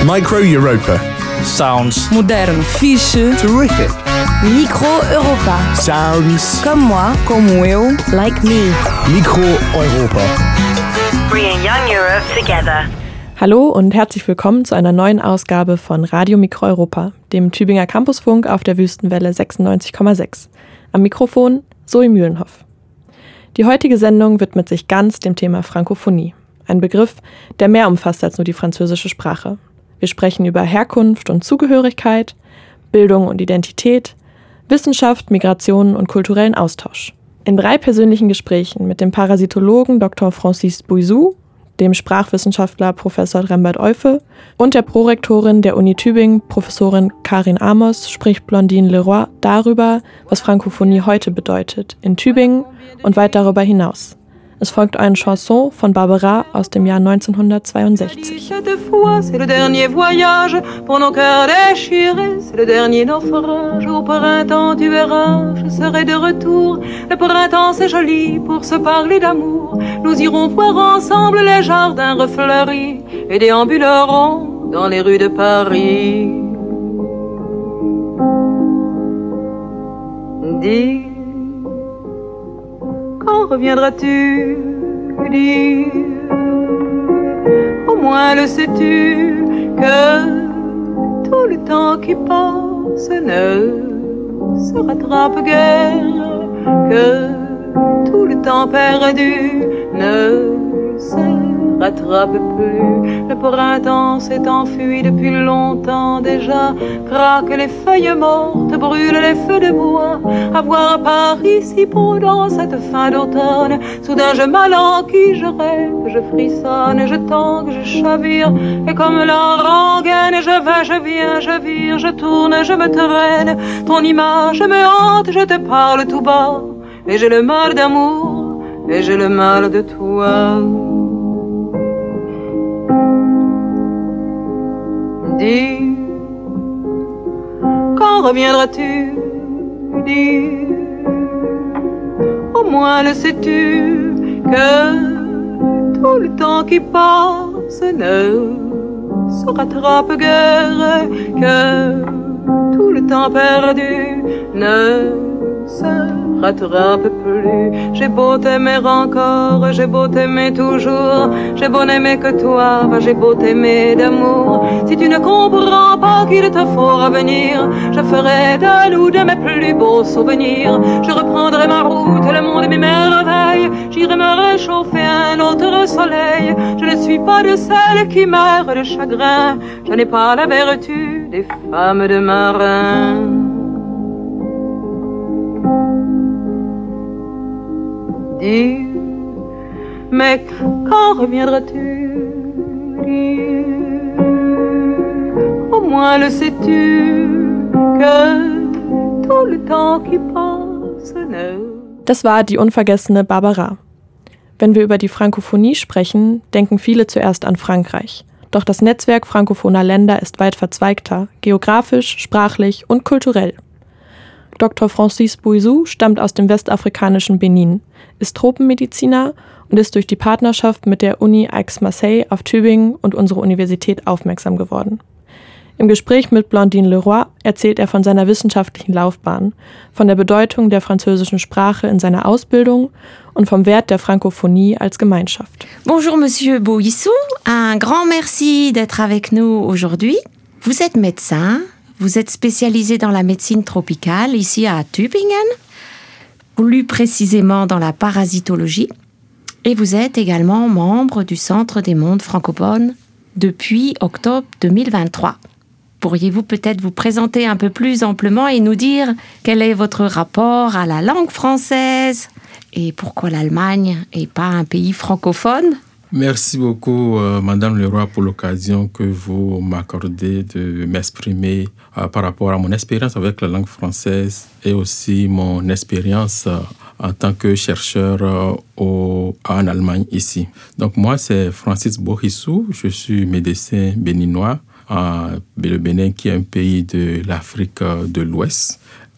Micro Europa. Sounds Modern. Fiche. Terrific. Micro Europa. Sounds. Comme moi. Como eu. Like me. Micro Europa. Bringing young Europe together. Hallo und herzlich willkommen zu einer neuen Ausgabe von Radio Micro Europa, dem Tübinger Campusfunk auf der Wüstenwelle 96,6. Am Mikrofon Zoe Mühlenhoff. Die heutige Sendung widmet sich ganz dem Thema Frankophonie. Ein Begriff, der mehr umfasst als nur die französische Sprache. Wir sprechen über Herkunft und Zugehörigkeit, Bildung und Identität, Wissenschaft, Migration und kulturellen Austausch. In 3 persönlichen Gesprächen mit dem Parasitologen Dr. Francis Bouissou, dem Sprachwissenschaftler Professor Rembert Euffe und der Prorektorin der Uni Tübingen, Professorin Karin Amos, spricht Blandine Leroy darüber, was Frankophonie heute bedeutet, in Tübingen und weit darüber hinaus. Es folgt eine Chanson von Barbara aus dem Jahr 1962. Cette fois, c'est le dernier voyage pour nos cœurs déchirés, c'est le dernier naufrage. Au printemps, tu verras, je serai de retour. Le printemps, c'est joli pour se parler d'amour. Nous irons voir ensemble les jardins refleuris et déambulerons dans les rues de Paris. Dis, quand reviendras-tu dire? Au moins le sais-tu que tout le temps qui passe ne se rattrape guère, que tout le temps perdu ne se rattrape plus. Le printemps s'est enfui depuis longtemps déjà, craquent les feuilles mortes, brûlent les feux de bois. À voir Paris si beau dans cette fin d'automne, soudain je m'alanquille, je rêve, je frissonne, je tangue, je chavire, et comme la rengaine, je vais, je viens, je vire, je tourne, je me traîne. Ton image me hante, je te parle tout bas, et j'ai le mal d'amour, et j'ai le mal de toi. Dis, quand reviendras-tu dire? Au moins le sais-tu que tout le temps qui passe ne se rattrape guère, que tout le temps perdu ne se rattrape plus. J'ai beau t'aimer encore, j'ai beau t'aimer toujours, j'ai beau n'aimer que toi, j'ai beau t'aimer d'amour. Si tu ne comprends pas qu'il te faut revenir, je ferai de nous de mes plus beaux souvenirs. Je reprendrai ma route, le monde et mes merveilles, j'irai me réchauffer un autre soleil. Je ne suis pas de celles qui meurent de chagrin, je n'ai pas la vertu des femmes de marin. Dis, mais quand reviendras-tu dire? Au moins le sais-tu que tout le temps qui passe ne... Das war die unvergessene Barbara. Wenn wir über die Frankophonie sprechen, denken viele zuerst an Frankreich. Doch das Netzwerk frankophoner Länder ist weit verzweigter, geografisch, sprachlich und kulturell. Dr. Francis Bouissou stammt aus dem westafrikanischen Benin, ist Tropenmediziner und ist durch die Partnerschaft mit der Uni Aix-Marseille auf Tübingen und unsere Universität aufmerksam geworden. Im Gespräch mit Blandine Leroy erzählt er von seiner wissenschaftlichen Laufbahn, von der Bedeutung der französischen Sprache in seiner Ausbildung und vom Wert der Frankophonie als Gemeinschaft. Bonjour Monsieur Bouissou, un grand merci d'être avec nous aujourd'hui. Vous êtes médecin. Vous êtes spécialisé dans la médecine tropicale ici à Tübingen, plus précisément dans la parasitologie, et vous êtes également membre du Centre des mondes francophones depuis octobre 2023. Pourriez-vous peut-être vous présenter un peu plus amplement et nous dire quel est votre rapport à la langue française et pourquoi l'Allemagne n'est pas un pays francophone? Merci beaucoup, Madame Leroy, pour l'occasion que vous m'accordez de m'exprimer par rapport à mon expérience avec la langue française et aussi mon expérience en tant que chercheur en Allemagne ici. Donc moi, c'est Francis Bouissou, je suis médecin béninois, le Bénin qui est un pays de l'Afrique de l'Ouest.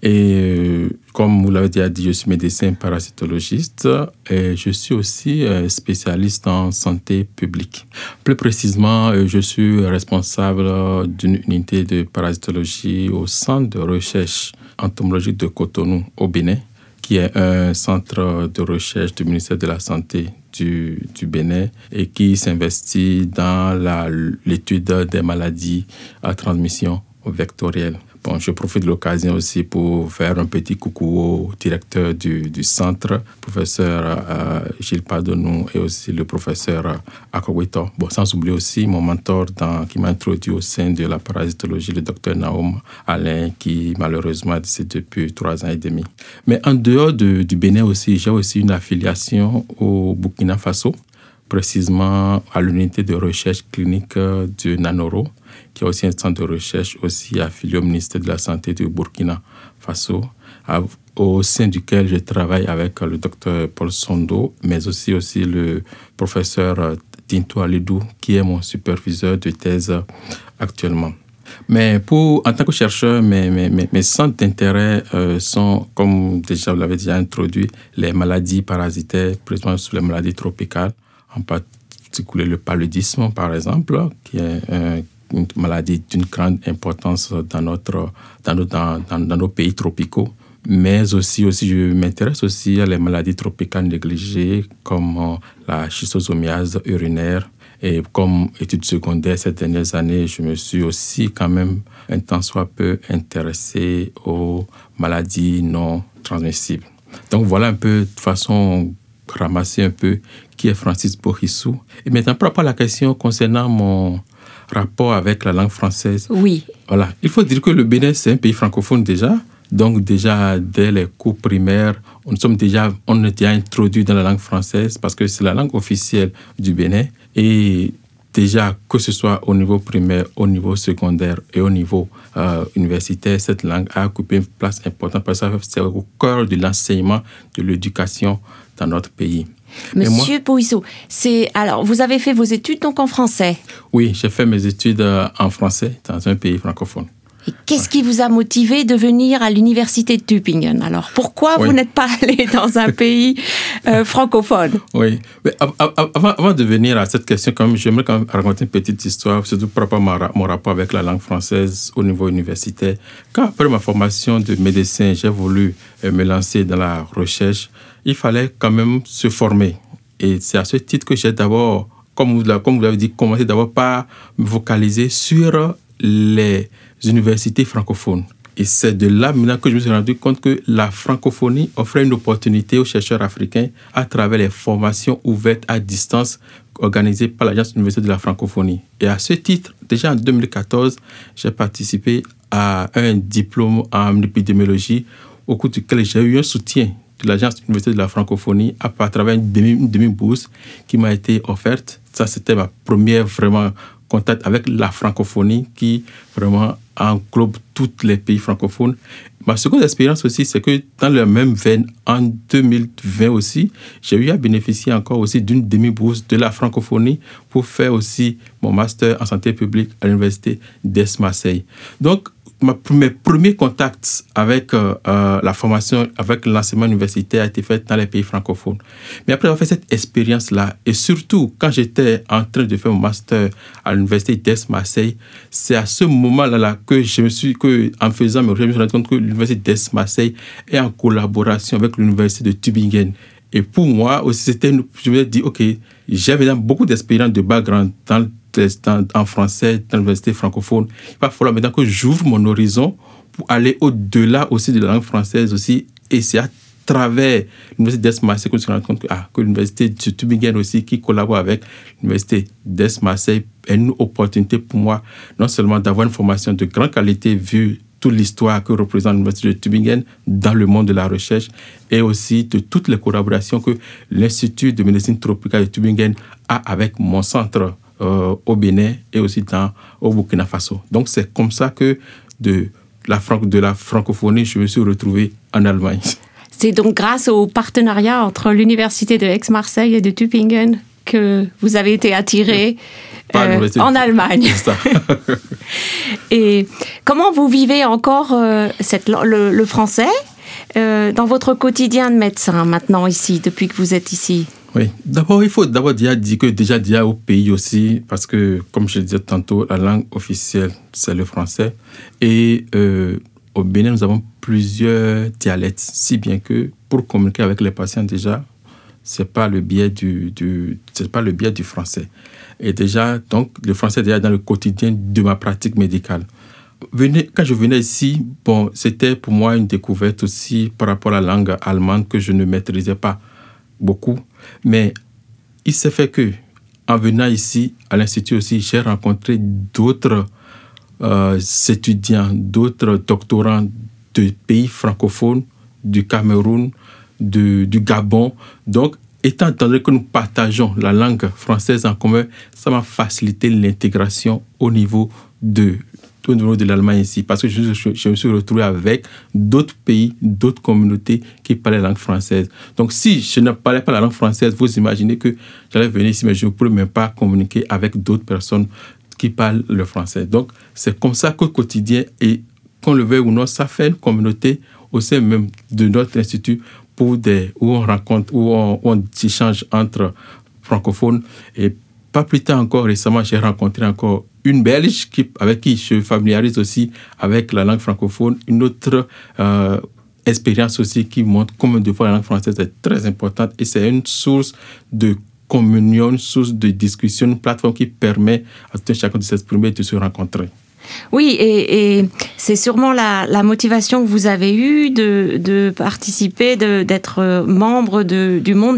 Et comme vous l'avez déjà dit, je suis médecin parasitologiste et je suis aussi spécialiste en santé publique. Plus précisément, je suis responsable d'une unité de parasitologie au Centre de recherche entomologique de Cotonou au Bénin, qui est un centre de recherche du ministère de la Santé du Bénin et qui s'investit dans l'étude des maladies à transmission vectorielle. Bon, je profite de l'occasion aussi pour faire un petit coucou au directeur du centre, professeur Gilles Padonou, et aussi le professeur Akowito. Bon, sans oublier aussi mon mentor qui m'a introduit au sein de la parasitologie, le docteur Naoum Alain, qui malheureusement est décédé depuis 3 ans et demi. Mais en dehors du Bénin aussi, j'ai aussi une affiliation au Burkina Faso, précisément à l'unité de recherche clinique du Nanoro, qui est aussi un centre de recherche aussi affilié au ministère de la Santé du Burkina Faso, au sein duquel je travaille avec le docteur Paul Sondo, mais aussi le professeur Tinto Alidou, qui est mon superviseur de thèse actuellement. Mais en tant que chercheur, mes centres d'intérêt sont, comme déjà vous l'avez déjà introduit, les maladies parasitaires, précisément sur les maladies tropicales, en particulier le paludisme, par exemple, qui est une maladie d'une grande importance dans nos pays tropicaux. Mais aussi, je m'intéresse aussi à les maladies tropicales négligées, comme la schistosomiase urinaire. Et comme étude secondaire ces dernières années, je me suis aussi quand même un tant soit peu intéressé aux maladies non transmissibles. Donc voilà un peu, de façon ramasser un peu, qui est Francis Bohissou. Et maintenant, par rapport à la question concernant mon rapport avec la langue française. Oui. Voilà. Il faut dire que le Bénin, c'est un pays francophone déjà. Donc déjà, dès les cours primaires, on est déjà introduit dans la langue française parce que c'est la langue officielle du Bénin. Et déjà, que ce soit au niveau primaire, au niveau secondaire et au niveau universitaire, cette langue a occupé une place importante parce que c'est au cœur de l'enseignement de l'éducation dans notre pays. Monsieur Bohissou, alors vous avez fait vos études donc en français? Oui, j'ai fait mes études en français dans un pays francophone. Et qu'est-ce qui vous a motivé de venir à l'université de Tübingen? Alors, pourquoi vous n'êtes pas allé dans un pays francophone? Oui, mais avant de venir à cette question, j'aimerais quand même raconter une petite histoire, surtout par rapport à mon rapport avec la langue française au niveau universitaire. Quand, après ma formation de médecin, j'ai voulu me lancer dans la recherche, il fallait quand même se former. Et c'est à ce titre que j'ai d'abord, comme vous l'avez dit, commencé d'abord par me focaliser sur les universités francophones. Et c'est de là maintenant que je me suis rendu compte que la francophonie offrait une opportunité aux chercheurs africains à travers les formations ouvertes à distance organisées par l'Agence universitaire de la francophonie. Et à ce titre, déjà en 2014, j'ai participé à un diplôme en épidémiologie au cours duquel j'ai eu un soutien de l'Agence universitaire de la francophonie à travers une demi-bourse qui m'a été offerte. Ça, c'était ma première vraiment contact avec la francophonie qui vraiment englobe tous les pays francophones. Ma seconde expérience aussi, c'est que dans la même veine, en 2020 aussi, j'ai eu à bénéficier encore aussi d'une demi-bourse de la francophonie pour faire aussi mon master en santé publique à l'université d'Aix-Marseille. Donc, mes premiers contacts avec la formation, avec l'enseignement universitaire a été fait dans les pays francophones. Mais après avoir fait cette expérience-là, et surtout quand j'étais en train de faire mon master à l'université d'Aix-Marseille, c'est à ce moment-là que en faisant mes recherches, je me suis rendu compte que l'université d'Aix-Marseille est en collaboration avec l'université de Tübingen. Et pour moi aussi, je me suis dit, OK, j'avais beaucoup d'expérience de background en français dans l'université francophone. Il va falloir maintenant que j'ouvre mon horizon pour aller au-delà aussi de la langue française aussi. Et c'est à travers l'université d'Aix-Marseille que je me suis rendu compte que l'université de Tübingen aussi, qui collabore avec l'université d'Aix-Marseille, est une opportunité pour moi, non seulement d'avoir une formation de grande qualité vu toute l'histoire que représente l'université de Tübingen dans le monde de la recherche et aussi de toutes les collaborations que l'Institut de médecine tropicale de Tübingen a avec mon centre au Bénin et aussi au Burkina Faso. Donc, c'est comme ça que de la francophonie, je me suis retrouvé en Allemagne. C'est donc grâce au partenariat entre l'université de Aix-Marseille et de Tübingen que vous avez été attiré en Allemagne. C'est ça. Et comment vous vivez encore le français dans votre quotidien de médecin maintenant ici, depuis que vous êtes ici? Oui, il faut dire que déjà au pays aussi, parce que, comme je le disais tantôt, la langue officielle, c'est le français. Et au Bénin, nous avons plusieurs dialectes, si bien que pour communiquer avec les patients, déjà, c'est pas le biais du français. Et déjà, donc, le français est déjà dans le quotidien de ma pratique médicale. Quand je venais ici, c'était pour moi une découverte aussi par rapport à la langue allemande que je ne maîtrisais pas beaucoup. Mais il s'est fait que, en venant ici, à l'Institut aussi, j'ai rencontré d'autres étudiants, d'autres doctorants de pays francophones, du Cameroun, du Gabon. Donc, étant donné que nous partageons la langue française en commun, ça m'a facilité l'intégration au niveau de l'Allemagne ici, parce que je me suis retrouvé avec d'autres pays, d'autres communautés qui parlaient la langue française. Donc, si je ne parlais pas la langue française, vous imaginez que j'allais venir ici, mais je ne pourrais même pas communiquer avec d'autres personnes qui parlent le français. Donc, c'est comme ça qu'au quotidien, et qu'on le veuille ou non, ça fait une communauté au sein même de notre institut où on échange entre francophones. Et pas plus tard encore, récemment, j'ai rencontré encore une Belge avec qui je familiarise aussi avec la langue francophone. Une autre expérience aussi qui montre combien de fois la langue française est très importante et c'est une source de communion, une source de discussion, une plateforme qui permet à tout un chacun de s'exprimer et de se rencontrer. Oui, et c'est sûrement la motivation que vous avez eue de participer, d'être membre du monde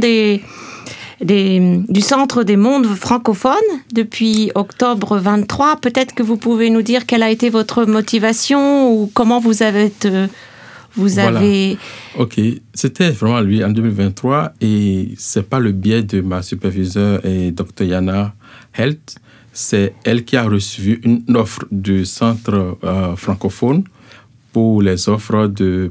du Centre des mondes francophones depuis octobre 23. Peut-être que vous pouvez nous dire quelle a été votre motivation ou comment vous avez... Ok, c'était vraiment lui en 2023 et c'est par le biais de ma superviseure et Dr. Yana Helt. C'est elle qui a reçu une offre du centre francophone pour les offres de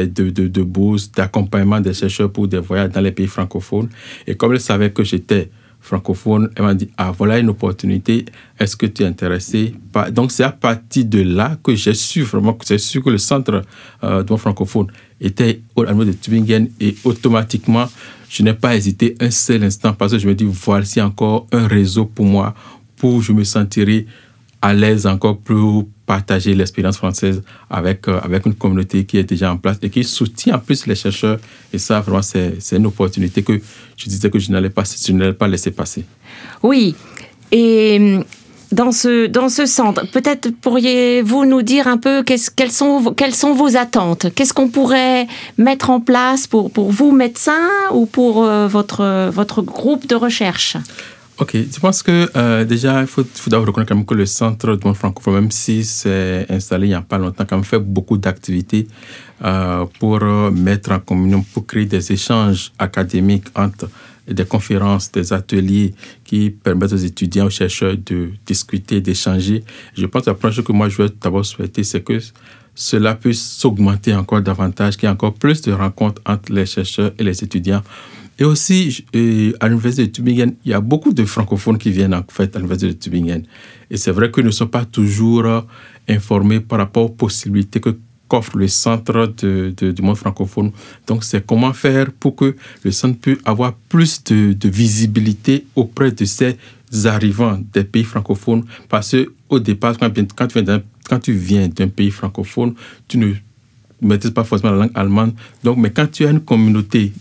bourse, d'accompagnement des chercheurs pour des voyages dans les pays francophones. Et comme elle savait que j'étais francophone, elle m'a dit « Ah, voilà une opportunité, est-ce que tu es intéressé ?» Donc, c'est à partir de là que j'ai su que le centre de francophone était au niveau de Tübingen et automatiquement, je n'ai pas hésité un seul instant parce que je me dis « Voici encore un réseau pour moi, pour je me sentirai à l'aise encore pour partager l'expérience française avec une communauté qui est déjà en place et qui soutient en plus les chercheurs. Et ça, vraiment, c'est une opportunité que je disais que je n'allais pas laisser passer. Oui, et dans ce centre, peut-être pourriez-vous nous dire un peu quelles sont vos attentes? Qu'est-ce qu'on pourrait mettre en place pour vous, médecins, ou pour votre groupe de recherche? Ok, je pense que déjà, il faut d'abord reconnaître quand même que le Centre du monde francophone, même si c'est installé il n'y a pas longtemps, quand même fait beaucoup d'activités pour mettre en communion, pour créer des échanges académiques entre des conférences, des ateliers qui permettent aux étudiants, aux chercheurs de discuter, d'échanger. Je pense que la première chose que moi je vais d'abord souhaiter, c'est que cela puisse s'augmenter encore davantage, qu'il y ait encore plus de rencontres entre les chercheurs et les étudiants. Et aussi, à l'Université de Tübingen, il y a beaucoup de francophones qui viennent en fait à l'Université de Tübingen. Et c'est vrai qu'ils ne sont pas toujours informés par rapport aux possibilités qu'offre le centre du monde francophone. Donc, c'est comment faire pour que le centre puisse avoir plus de visibilité auprès de ces arrivants des pays francophones. Parce qu'au départ, quand tu viens d'un pays francophone, tu ne maîtrises pas forcément la langue allemande. Donc, mais quand tu as une communauté,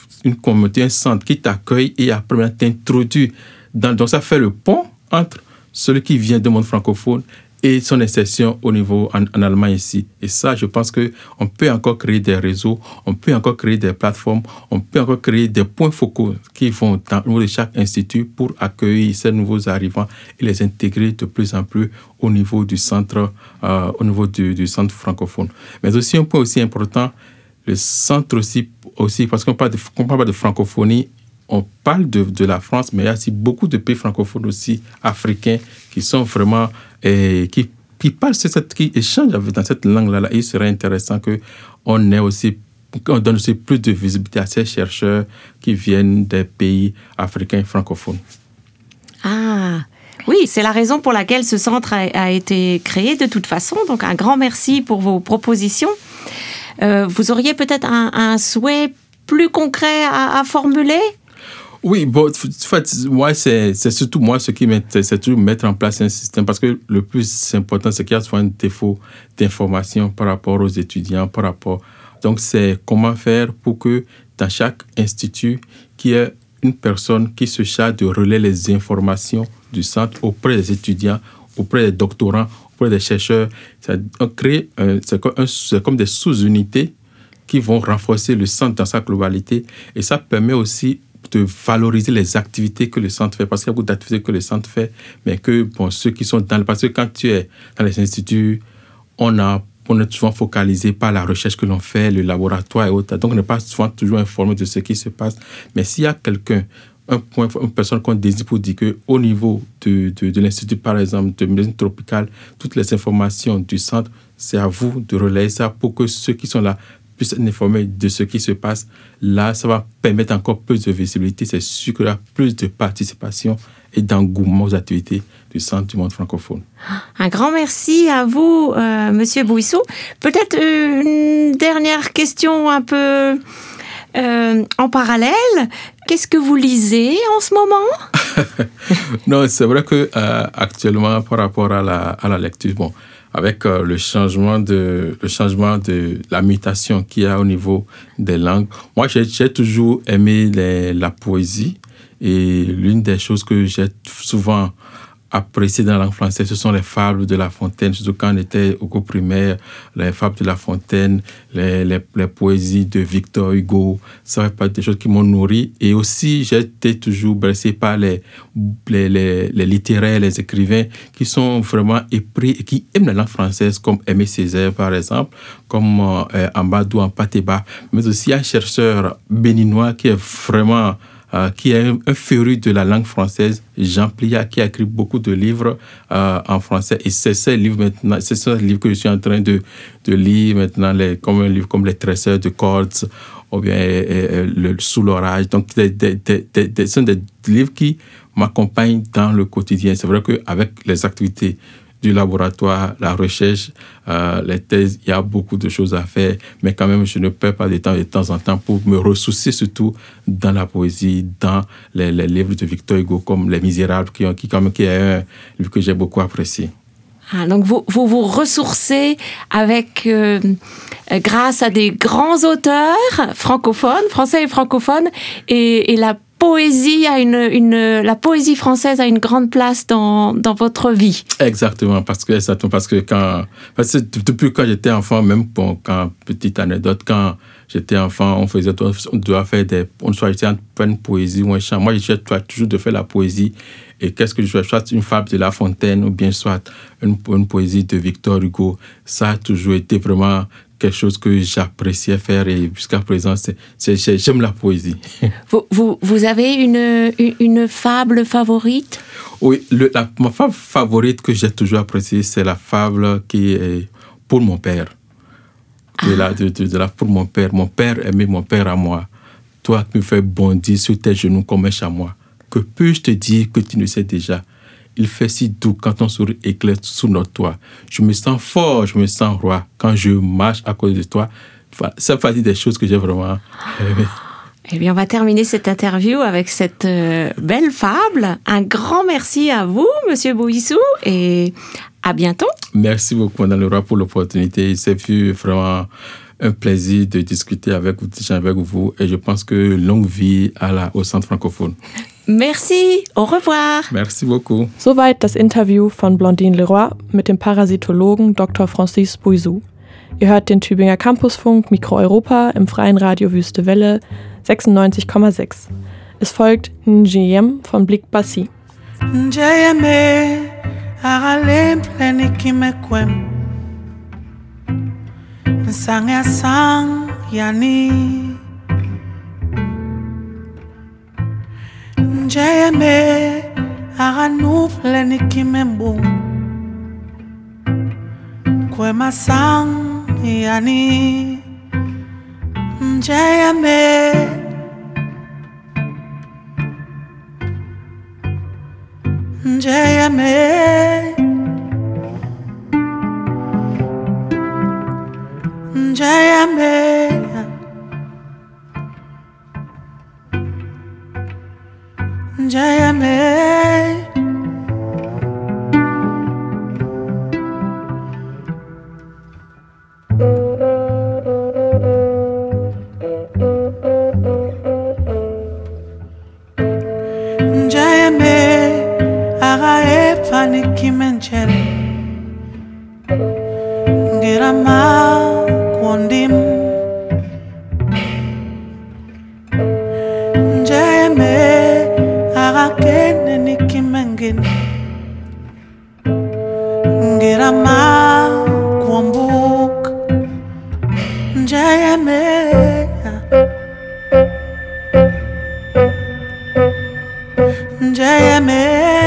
un centre qui t'accueille et après t'introduit, donc ça fait le pont entre celui qui vient du monde francophone et son insertion au niveau en Allemagne ici. Et ça, je pense qu'on peut encore créer des réseaux, on peut encore créer des plateformes, on peut encore créer des points focaux qui vont au niveau de chaque institut pour accueillir ces nouveaux arrivants et les intégrer de plus en plus au niveau du centre, du centre francophone. Mais aussi un point aussi important, le centre aussi parce qu'on parle de francophonie, on parle de la France, mais il y a aussi beaucoup de pays francophones aussi africains qui sont vraiment qui échangent dans cette langue-là. Il serait intéressant qu'on donne aussi plus de visibilité à ces chercheurs qui viennent des pays africains francophones. Ah, Oui, c'est la raison pour laquelle ce centre a été créé de toute façon. Donc, un grand merci pour vos propositions. Vous auriez peut-être un souhait plus concret à formuler ? Oui, bon, en fait, moi, c'est surtout moi ce qui m'intéresse, c'est toujours mettre en place un système parce que le plus important, c'est qu'il y a souvent un défaut d'information par rapport aux étudiants, Donc, c'est comment faire pour que dans chaque institut, qu'il y ait une personne qui se charge de relayer les informations du centre auprès des étudiants, auprès des doctorants, auprès des chercheurs. C'est comme des sous-unités qui vont renforcer le centre dans sa globalité. Et ça permet aussi de valoriser les activités que le centre fait. Parce qu'il y a beaucoup d'activités que le centre fait, mais que ceux qui sont parce que quand tu es dans les instituts, on est souvent focalisé par la recherche que l'on fait, le laboratoire et autres. Donc, on n'est pas souvent toujours informé de ce qui se passe. Mais s'il y a quelqu'un, une personne qu'on désigne pour dire qu'au niveau de l'Institut, par exemple, de médecine tropicale, toutes les informations du centre, c'est à vous de relayer ça pour que ceux qui sont là puissent être informés de ce qui se passe. Là, ça va permettre encore plus de visibilité. C'est sûr qu'il y aura plus de participation et d'engouement aux activités du Centre du monde francophone. Un grand merci à vous, Monsieur Bouissou. Peut-être une dernière question un peu en parallèle. Qu'est-ce que vous lisez en ce moment? Non, c'est vrai que actuellement, par rapport à la lecture, avec le changement de la mutation qu'il y a au niveau des langues, moi, j'ai toujours aimé la poésie. Et l'une des choses que j'ai souvent appréciées dans la langue française, ce sont les fables de La Fontaine. Surtout quand on était au cours primaire, les fables de La Fontaine, les poésies de Victor Hugo, ça fait partie des choses qui m'ont nourri. Et aussi, j'ai été toujours bercé par les littéraires, les écrivains qui sont vraiment épris et qui aiment la langue française, comme Aimé Césaire, par exemple, comme Amadou Ampateba. Mais aussi un chercheur béninois qui est vraiment... qui est un féru de la langue française, Jean Pliat, qui a écrit beaucoup de livres en français. Et c'est ce livre que je suis en train de lire maintenant, comme un livre comme Les Tresseurs de cordes, ou bien Sous l'orage. Donc, ce sont des livres qui m'accompagnent dans le quotidien. C'est vrai qu'avec les activités du laboratoire, la recherche, les thèses, il y a beaucoup de choses à faire, mais quand même, je ne perds pas de temps en temps pour me ressourcer surtout dans la poésie, dans les livres de Victor Hugo, comme Les Misérables, qui est un livre que j'ai beaucoup apprécié. Donc vous ressourcez avec, grâce à des grands auteurs francophones, français et francophones, et la poésie la poésie française a une grande place dans votre vie. Exactement, parce que depuis quand j'étais enfant, même quand petite anecdote, quand j'étais enfant, on doit faire une poésie ou un chant. Moi, j'ai toujours de faire la poésie. Et qu'est-ce que je fais? Soit une fable de La Fontaine ou bien soit une poésie de Victor Hugo. Ça a toujours été vraiment quelque chose que j'appréciais faire et jusqu'à présent, j'aime la poésie. Vous avez une fable favorite? Oui, ma fable favorite que j'ai toujours appréciée, c'est la fable qui est pour mon père. Pour mon père. Mon père aimait mon père à moi. Toi qui me fais bondir sur tes genoux comme un chamois. Que puis-je te dire que tu ne sais déjà? Il fait si doux quand ton sourire éclaire sous notre toit. Je me sens fort, je me sens roi quand je marche à côté de toi. Ça fait partie des choses que j'ai vraiment aimées. Eh bien, on va terminer cette interview avec cette belle fable. Un grand merci à vous, Monsieur Bouissou, et à bientôt. Merci beaucoup, Madame Leroy, pour l'opportunité. C'est vraiment un plaisir de discuter avec vous et je pense que longue vie au Centre francophone. Merci, au revoir. Merci beaucoup. Soweit das Interview von Blondine Leroy mit dem Parasitologen Dr. Francis Bouissou. Ihr hört den Tübinger Campusfunk Mikro Europa im freien Radio Wüste Welle 96,6. Es folgt Njiem von Blick Bassi. Njeme aralem plenikimekwem Nsanga sang yani Njeme aranu plenikimembo Kwema sang yani Njeme Njayame, Njayame, Njayame. Njayame, agae paniki menchele, ngirama kondim. Njayame, agake neniki mengin, ngirama kombuk. Njayame. Njayame,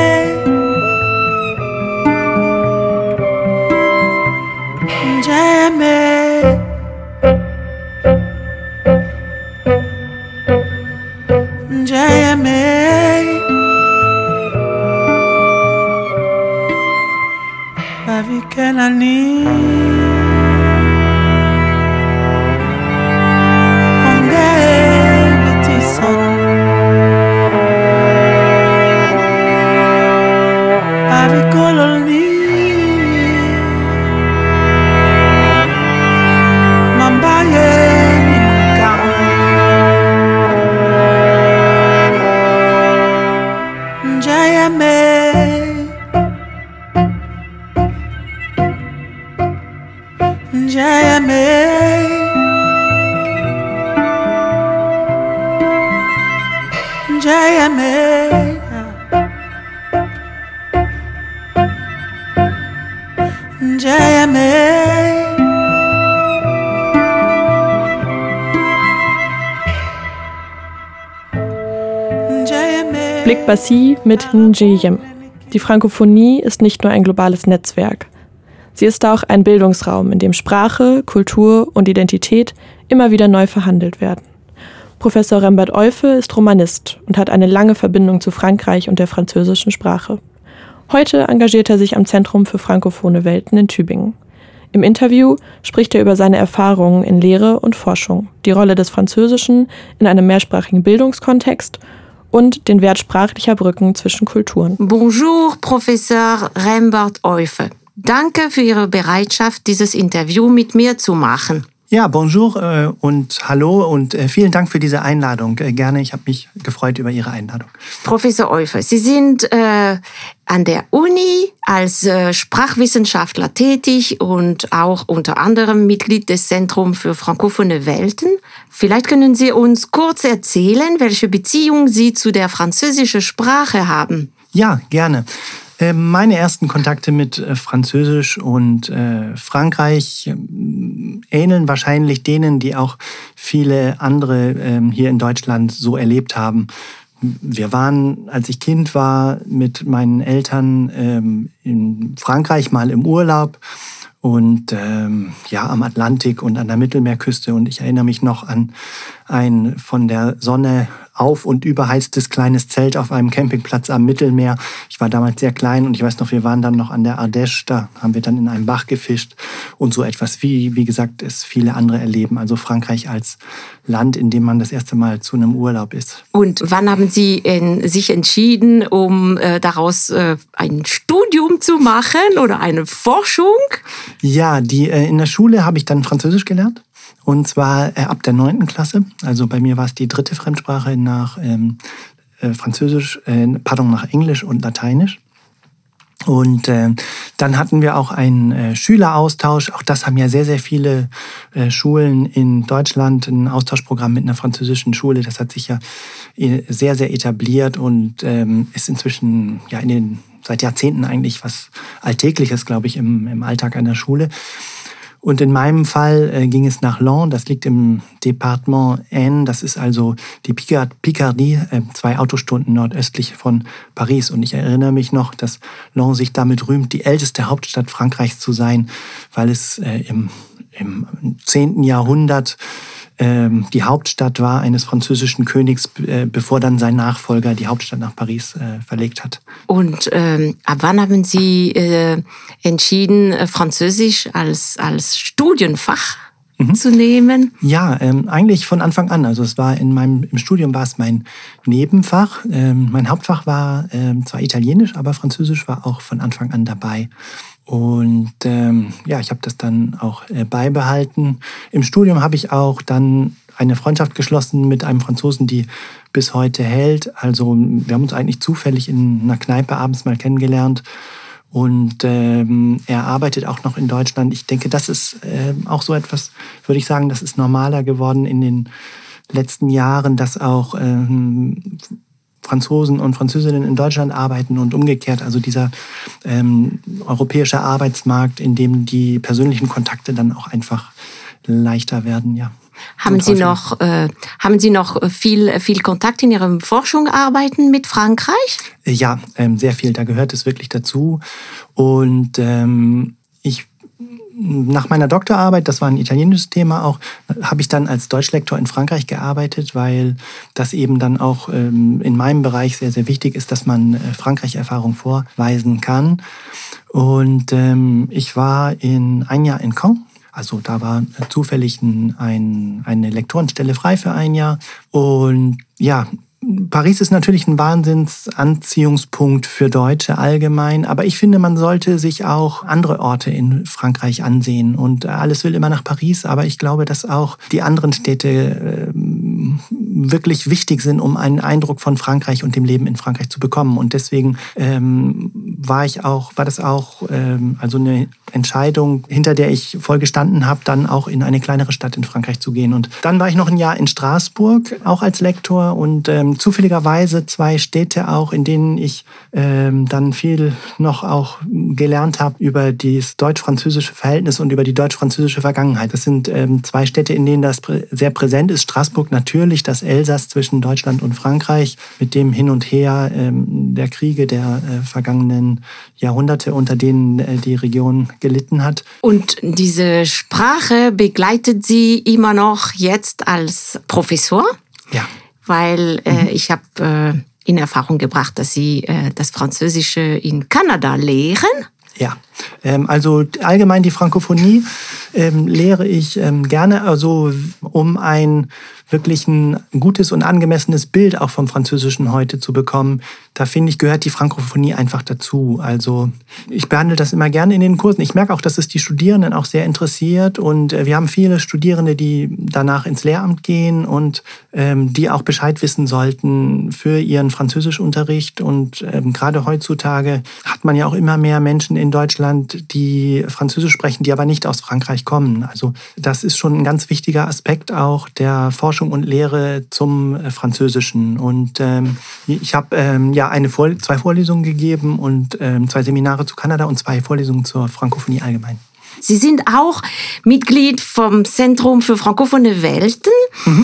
Njayame, Njayame, Bavikelani, Onge Betison. Avicoloni, Mambaye Nimukam, Njayame, Njayame, Njayame. Njayame, Njayame. Blick Bassi mit Njayem. Die Frankophonie ist nicht nur ein globales Netzwerk. Sie ist auch ein Bildungsraum, in dem Sprache, Kultur und Identität immer wieder neu verhandelt werden. Professor Rembert Eufe ist Romanist und hat eine lange Verbindung zu Frankreich und der französischen Sprache. Heute engagiert er sich am Zentrum für frankophone Welten in Tübingen. Im Interview spricht er über seine Erfahrungen in Lehre und Forschung, die Rolle des Französischen in einem mehrsprachigen Bildungskontext und den Wert sprachlicher Brücken zwischen Kulturen. Bonjour, Professor Rembert Eufe. Danke für Ihre Bereitschaft, dieses Interview mit mir zu machen. Ja, bonjour und hallo und vielen Dank für diese Einladung. Gerne, ich habe mich gefreut über Ihre Einladung. Professor Eufe, Sie sind an der Uni als Sprachwissenschaftler tätig und auch unter anderem Mitglied des Zentrums für frankophone Welten. Vielleicht können Sie uns kurz erzählen, welche Beziehung Sie zu der französischen Sprache haben. Ja, gerne. Meine ersten Kontakte mit Französisch und Frankreich ähneln wahrscheinlich denen, die auch viele andere hier in Deutschland so erlebt haben. Wir waren, als ich Kind war, mit meinen Eltern in Frankreich mal im Urlaub und am Atlantik und an der Mittelmeerküste. Und ich erinnere mich noch an ein von der Sonne auf- und überheiztes kleines Zelt auf einem Campingplatz am Mittelmeer. Ich war damals sehr klein und ich weiß noch, wir waren dann noch an der Ardèche, da haben wir dann in einem Bach gefischt und so etwas wie gesagt, es viele andere erleben. Also Frankreich als Land, in dem man das erste Mal zu einem Urlaub ist. Und wann haben Sie sich entschieden, um daraus ein Studium zu machen oder eine Forschung? Ja, in der Schule habe ich dann Französisch gelernt. Und zwar ab der 9. Klasse. Also bei mir war es die 3. Fremdsprache nach nach Englisch und Lateinisch. Und dann hatten wir auch einen Schüleraustausch. Auch das haben ja sehr, sehr viele Schulen in Deutschland, ein Austauschprogramm mit einer französischen Schule. Das hat sich ja sehr, sehr etabliert und ist inzwischen seit Jahrzehnten eigentlich was Alltägliches, glaube ich, im Alltag einer Schule. Und in meinem Fall ging es nach Laon, das liegt im Departement Aisne, das ist also die Picardie, 2 Autostunden nordöstlich von Paris. Und ich erinnere mich noch, dass Laon sich damit rühmt, die älteste Hauptstadt Frankreichs zu sein, weil es im 10. Jahrhundert die Hauptstadt war eines französischen Königs, bevor dann sein Nachfolger die Hauptstadt nach Paris verlegt hat. Und ab wann haben Sie entschieden, Französisch als Studienfach zu nehmen? Ja, eigentlich von Anfang an. Also es war im Studium war es mein Nebenfach. Mein Hauptfach war zwar Italienisch, aber Französisch war auch von Anfang an dabei. Und ich habe das dann auch beibehalten. Im Studium habe ich auch dann eine Freundschaft geschlossen mit einem Franzosen, die bis heute hält. Also wir haben uns eigentlich zufällig in einer Kneipe abends mal kennengelernt. Und er arbeitet auch noch in Deutschland. Ich denke, das ist auch so etwas, würde ich sagen, das ist normaler geworden in den letzten Jahren, dass auch Franzosen und Französinnen in Deutschland arbeiten und umgekehrt. Also dieser europäische Arbeitsmarkt, in dem die persönlichen Kontakte dann auch einfach leichter werden, ja. Haben Sie noch viel Kontakt in Ihrem Forschungsarbeiten mit Frankreich? Ja, sehr viel. Da gehört es wirklich dazu. Und nach meiner Doktorarbeit, das war ein italienisches Thema auch, habe ich dann als Deutschlektor in Frankreich gearbeitet, weil das eben dann auch in meinem Bereich sehr, sehr wichtig ist, dass man Frankreich-Erfahrung vorweisen kann. Und ich war ein Jahr in Caen. Also da war zufällig eine Lektorenstelle frei für ein Jahr. Und ja, Paris ist natürlich ein Wahnsinnsanziehungspunkt für Deutsche allgemein, aber ich finde, man sollte sich auch andere Orte in Frankreich ansehen. Und alles will immer nach Paris, aber ich glaube, dass auch die anderen Städte wirklich wichtig sind, um einen Eindruck von Frankreich und dem Leben in Frankreich zu bekommen. Und deswegen war das auch also eine Entscheidung, hinter der ich voll gestanden habe, dann auch in eine kleinere Stadt in Frankreich zu gehen. Und dann war ich noch ein Jahr in Straßburg, auch als Lektor, und zufälligerweise 2 Städte auch, in denen ich dann viel noch auch gelernt habe über das deutsch-französische Verhältnis und über die deutsch-französische Vergangenheit. Das sind 2 Städte, in denen das sehr präsent ist. Straßburg natürlich, das Elsass zwischen Deutschland und Frankreich, mit dem Hin und Her der Kriege der vergangenen Jahrhunderte, unter denen die Region gelitten hat. Und diese Sprache begleitet Sie immer noch jetzt als Professor? Ja. Weil ich habe in Erfahrung gebracht, dass Sie das Französische in Kanada lehren. Ja, also allgemein die Frankophonie lehre ich gerne, also um ein wirklich ein gutes und angemessenes Bild auch vom Französischen heute zu bekommen. Da finde ich, gehört die Frankophonie einfach dazu. Also ich behandle das immer gerne in den Kursen. Ich merke auch, dass es die Studierenden auch sehr interessiert, und wir haben viele Studierende, die danach ins Lehramt gehen und die auch Bescheid wissen sollten für ihren Französischunterricht. Und gerade heutzutage hat man ja auch immer mehr Menschen in Deutschland, die Französisch sprechen, die aber nicht aus Frankreich kommen. Also das ist schon ein ganz wichtiger Aspekt auch der Forschung und Lehre zum Französischen. Und ich habe 2 Vorlesungen gegeben und 2 Seminare zu Kanada und 2 Vorlesungen zur Frankophonie allgemein. Sie sind auch Mitglied vom Zentrum für frankophone Welten.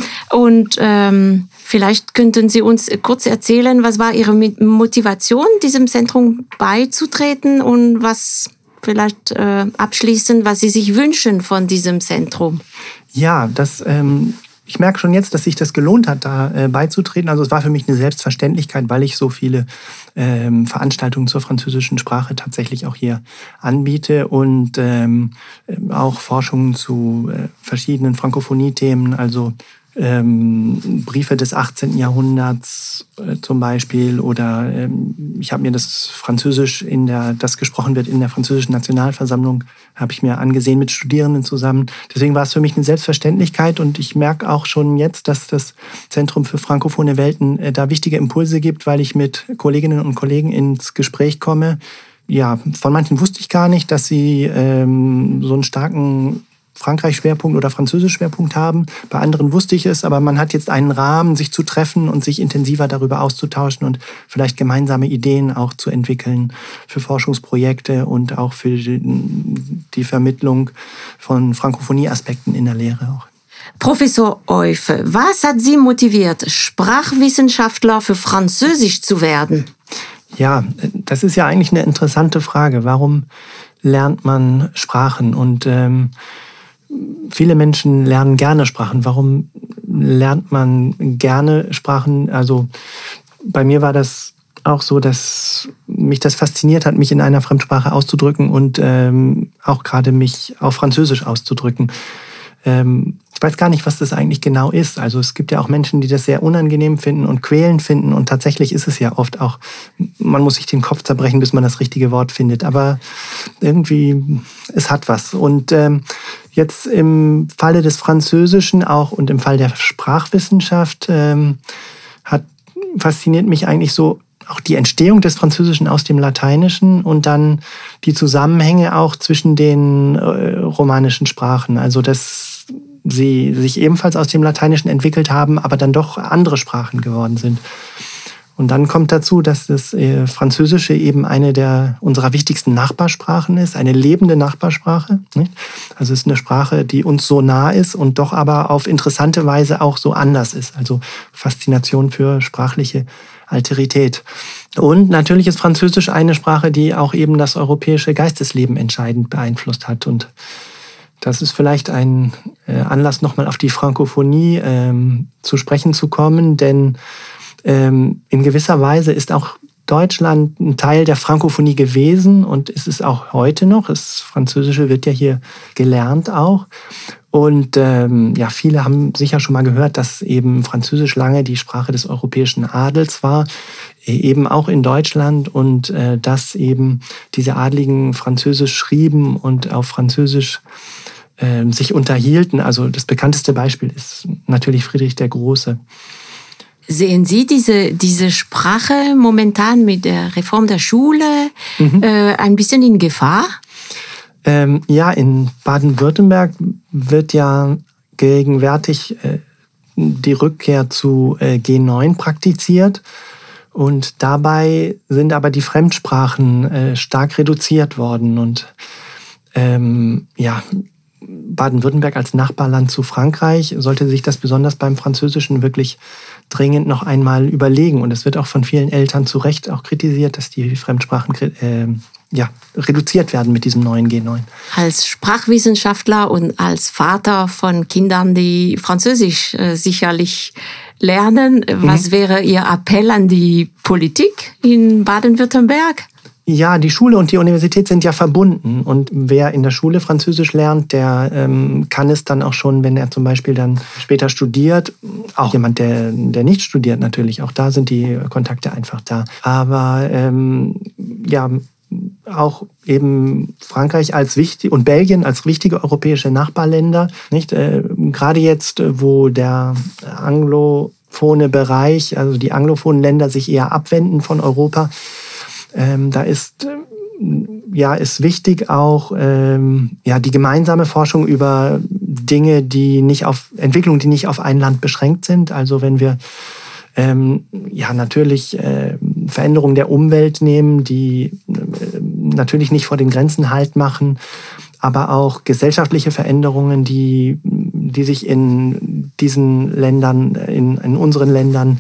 Und vielleicht könnten Sie uns kurz erzählen, was war Ihre Motivation, diesem Zentrum beizutreten, und was vielleicht abschließend, was Sie sich wünschen von diesem Zentrum? Ja, ich merke schon jetzt, dass sich das gelohnt hat, da beizutreten. Also es war für mich eine Selbstverständlichkeit, weil ich so viele Veranstaltungen zur französischen Sprache tatsächlich auch hier anbiete und auch Forschungen zu verschiedenen Frankophonie-Themen, also Briefe des 18. Jahrhunderts zum Beispiel, oder ich habe mir das Französisch, das gesprochen wird in der französischen Nationalversammlung, habe ich mir angesehen mit Studierenden zusammen. Deswegen war es für mich eine Selbstverständlichkeit, und ich merke auch schon jetzt, dass das Zentrum für frankophone Welten da wichtige Impulse gibt, weil ich mit Kolleginnen und Kollegen ins Gespräch komme. Ja, von manchen wusste ich gar nicht, dass sie so einen starken Frankreich-Schwerpunkt oder Französisch-Schwerpunkt haben. Bei anderen wusste ich es, aber man hat jetzt einen Rahmen, sich zu treffen und sich intensiver darüber auszutauschen und vielleicht gemeinsame Ideen auch zu entwickeln für Forschungsprojekte und auch für die Vermittlung von Frankophonie-Aspekten in der Lehre auch. Professor Eufe, was hat Sie motiviert, Sprachwissenschaftler für Französisch zu werden? Ja, das ist ja eigentlich eine interessante Frage. Warum lernt man Sprachen? Und viele Menschen lernen gerne Sprachen. Warum lernt man gerne Sprachen? Also bei mir war das auch so, dass mich das fasziniert hat, mich in einer Fremdsprache auszudrücken und auch gerade mich auf Französisch auszudrücken. Ich weiß gar nicht, was das eigentlich genau ist. Also es gibt ja auch Menschen, die das sehr unangenehm finden und quälend finden. Und tatsächlich ist es ja oft auch, man muss sich den Kopf zerbrechen, bis man das richtige Wort findet. Aber irgendwie, es hat was. Und jetzt im Falle des Französischen auch und im Fall der Sprachwissenschaft fasziniert mich eigentlich so auch die Entstehung des Französischen aus dem Lateinischen und dann die Zusammenhänge auch zwischen den romanischen Sprachen. Also dass sie sich ebenfalls aus dem Lateinischen entwickelt haben, aber dann doch andere Sprachen geworden sind. Und dann kommt dazu, dass das Französische eben eine unserer wichtigsten Nachbarsprachen ist, eine lebende Nachbarsprache. Nicht? Also es ist eine Sprache, die uns so nah ist und doch aber auf interessante Weise auch so anders ist. Also Faszination für sprachliche Alterität. Und natürlich ist Französisch eine Sprache, die auch eben das europäische Geistesleben entscheidend beeinflusst hat. Und das ist vielleicht ein Anlass, nochmal auf die Frankophonie zu sprechen zu kommen, denn in gewisser Weise ist auch Deutschland ein Teil der Frankophonie gewesen und ist es auch heute noch. Das Französische wird ja hier gelernt auch. Und viele haben sicher schon mal gehört, dass eben Französisch lange die Sprache des europäischen Adels war, eben auch in Deutschland und dass eben diese Adligen Französisch schrieben und auf Französisch sich unterhielten. Also das bekannteste Beispiel ist natürlich Friedrich der Große. Sehen Sie diese Sprache momentan mit der Reform der Schule ein bisschen in Gefahr? Ja, in Baden-Württemberg wird ja gegenwärtig die Rückkehr zu G9 praktiziert. Und dabei sind aber die Fremdsprachen stark reduziert worden. Und Baden-Württemberg als Nachbarland zu Frankreich sollte sich das besonders beim Französischen wirklich dringend noch einmal überlegen. Und es wird auch von vielen Eltern zu Recht auch kritisiert, dass die Fremdsprachen reduziert werden mit diesem neuen G9. Als Sprachwissenschaftler und als Vater von Kindern, die Französisch sicherlich lernen, was wäre Ihr Appell an die Politik in Baden-Württemberg? Ja, die Schule und die Universität sind ja verbunden. Und wer in der Schule Französisch lernt, der kann es dann auch schon, wenn er zum Beispiel dann später studiert. Auch jemand, der nicht studiert natürlich. Auch da sind die Kontakte einfach da. Aber auch eben Frankreich als wichtig und Belgien als wichtige europäische Nachbarländer. Nicht? Gerade jetzt, wo der anglophone Bereich, also die anglophonen Länder sich eher abwenden von Europa, da ist wichtig auch die gemeinsame Forschung über Dinge, Entwicklungen, die nicht auf ein Land beschränkt sind. Also wenn wir natürlich Veränderungen der Umwelt nehmen, die natürlich nicht vor den Grenzen Halt machen, aber auch gesellschaftliche Veränderungen, die sich in diesen Ländern, in unseren Ländern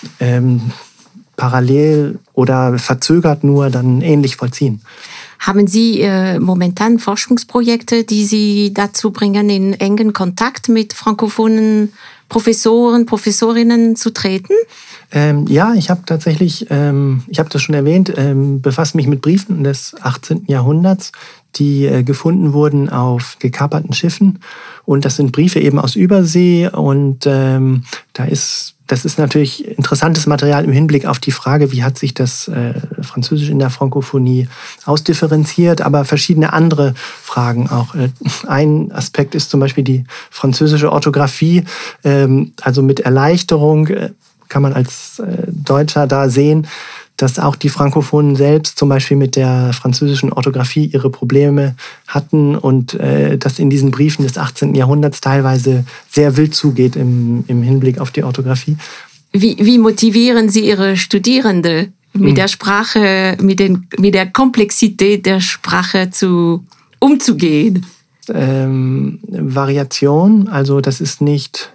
parallel oder verzögert nur dann ähnlich vollziehen. Haben Sie momentan Forschungsprojekte, die Sie dazu bringen, in engen Kontakt mit frankophonen Professoren, Professorinnen zu treten? Ich habe tatsächlich, ich habe das schon erwähnt, befasse mich mit Briefen des 18. Jahrhunderts, die gefunden wurden auf gekaperten Schiffen. Und das sind Briefe eben aus Übersee. Und das ist natürlich interessantes Material im Hinblick auf die Frage, wie hat sich das Französisch in der Frankophonie ausdifferenziert, aber verschiedene andere Fragen auch. Ein Aspekt ist zum Beispiel die französische Orthographie, also mit Erleichterung kann man als Deutscher da sehen, dass auch die Frankophonen selbst zum Beispiel mit der französischen Orthographie ihre Probleme hatten und dass in diesen Briefen des 18. Jahrhunderts teilweise sehr wild zugeht im Hinblick auf die Orthographie. Wie motivieren Sie Ihre Studierende mit der Sprache, mit der Komplexität der Sprache umzugehen? Variation, also das ist nicht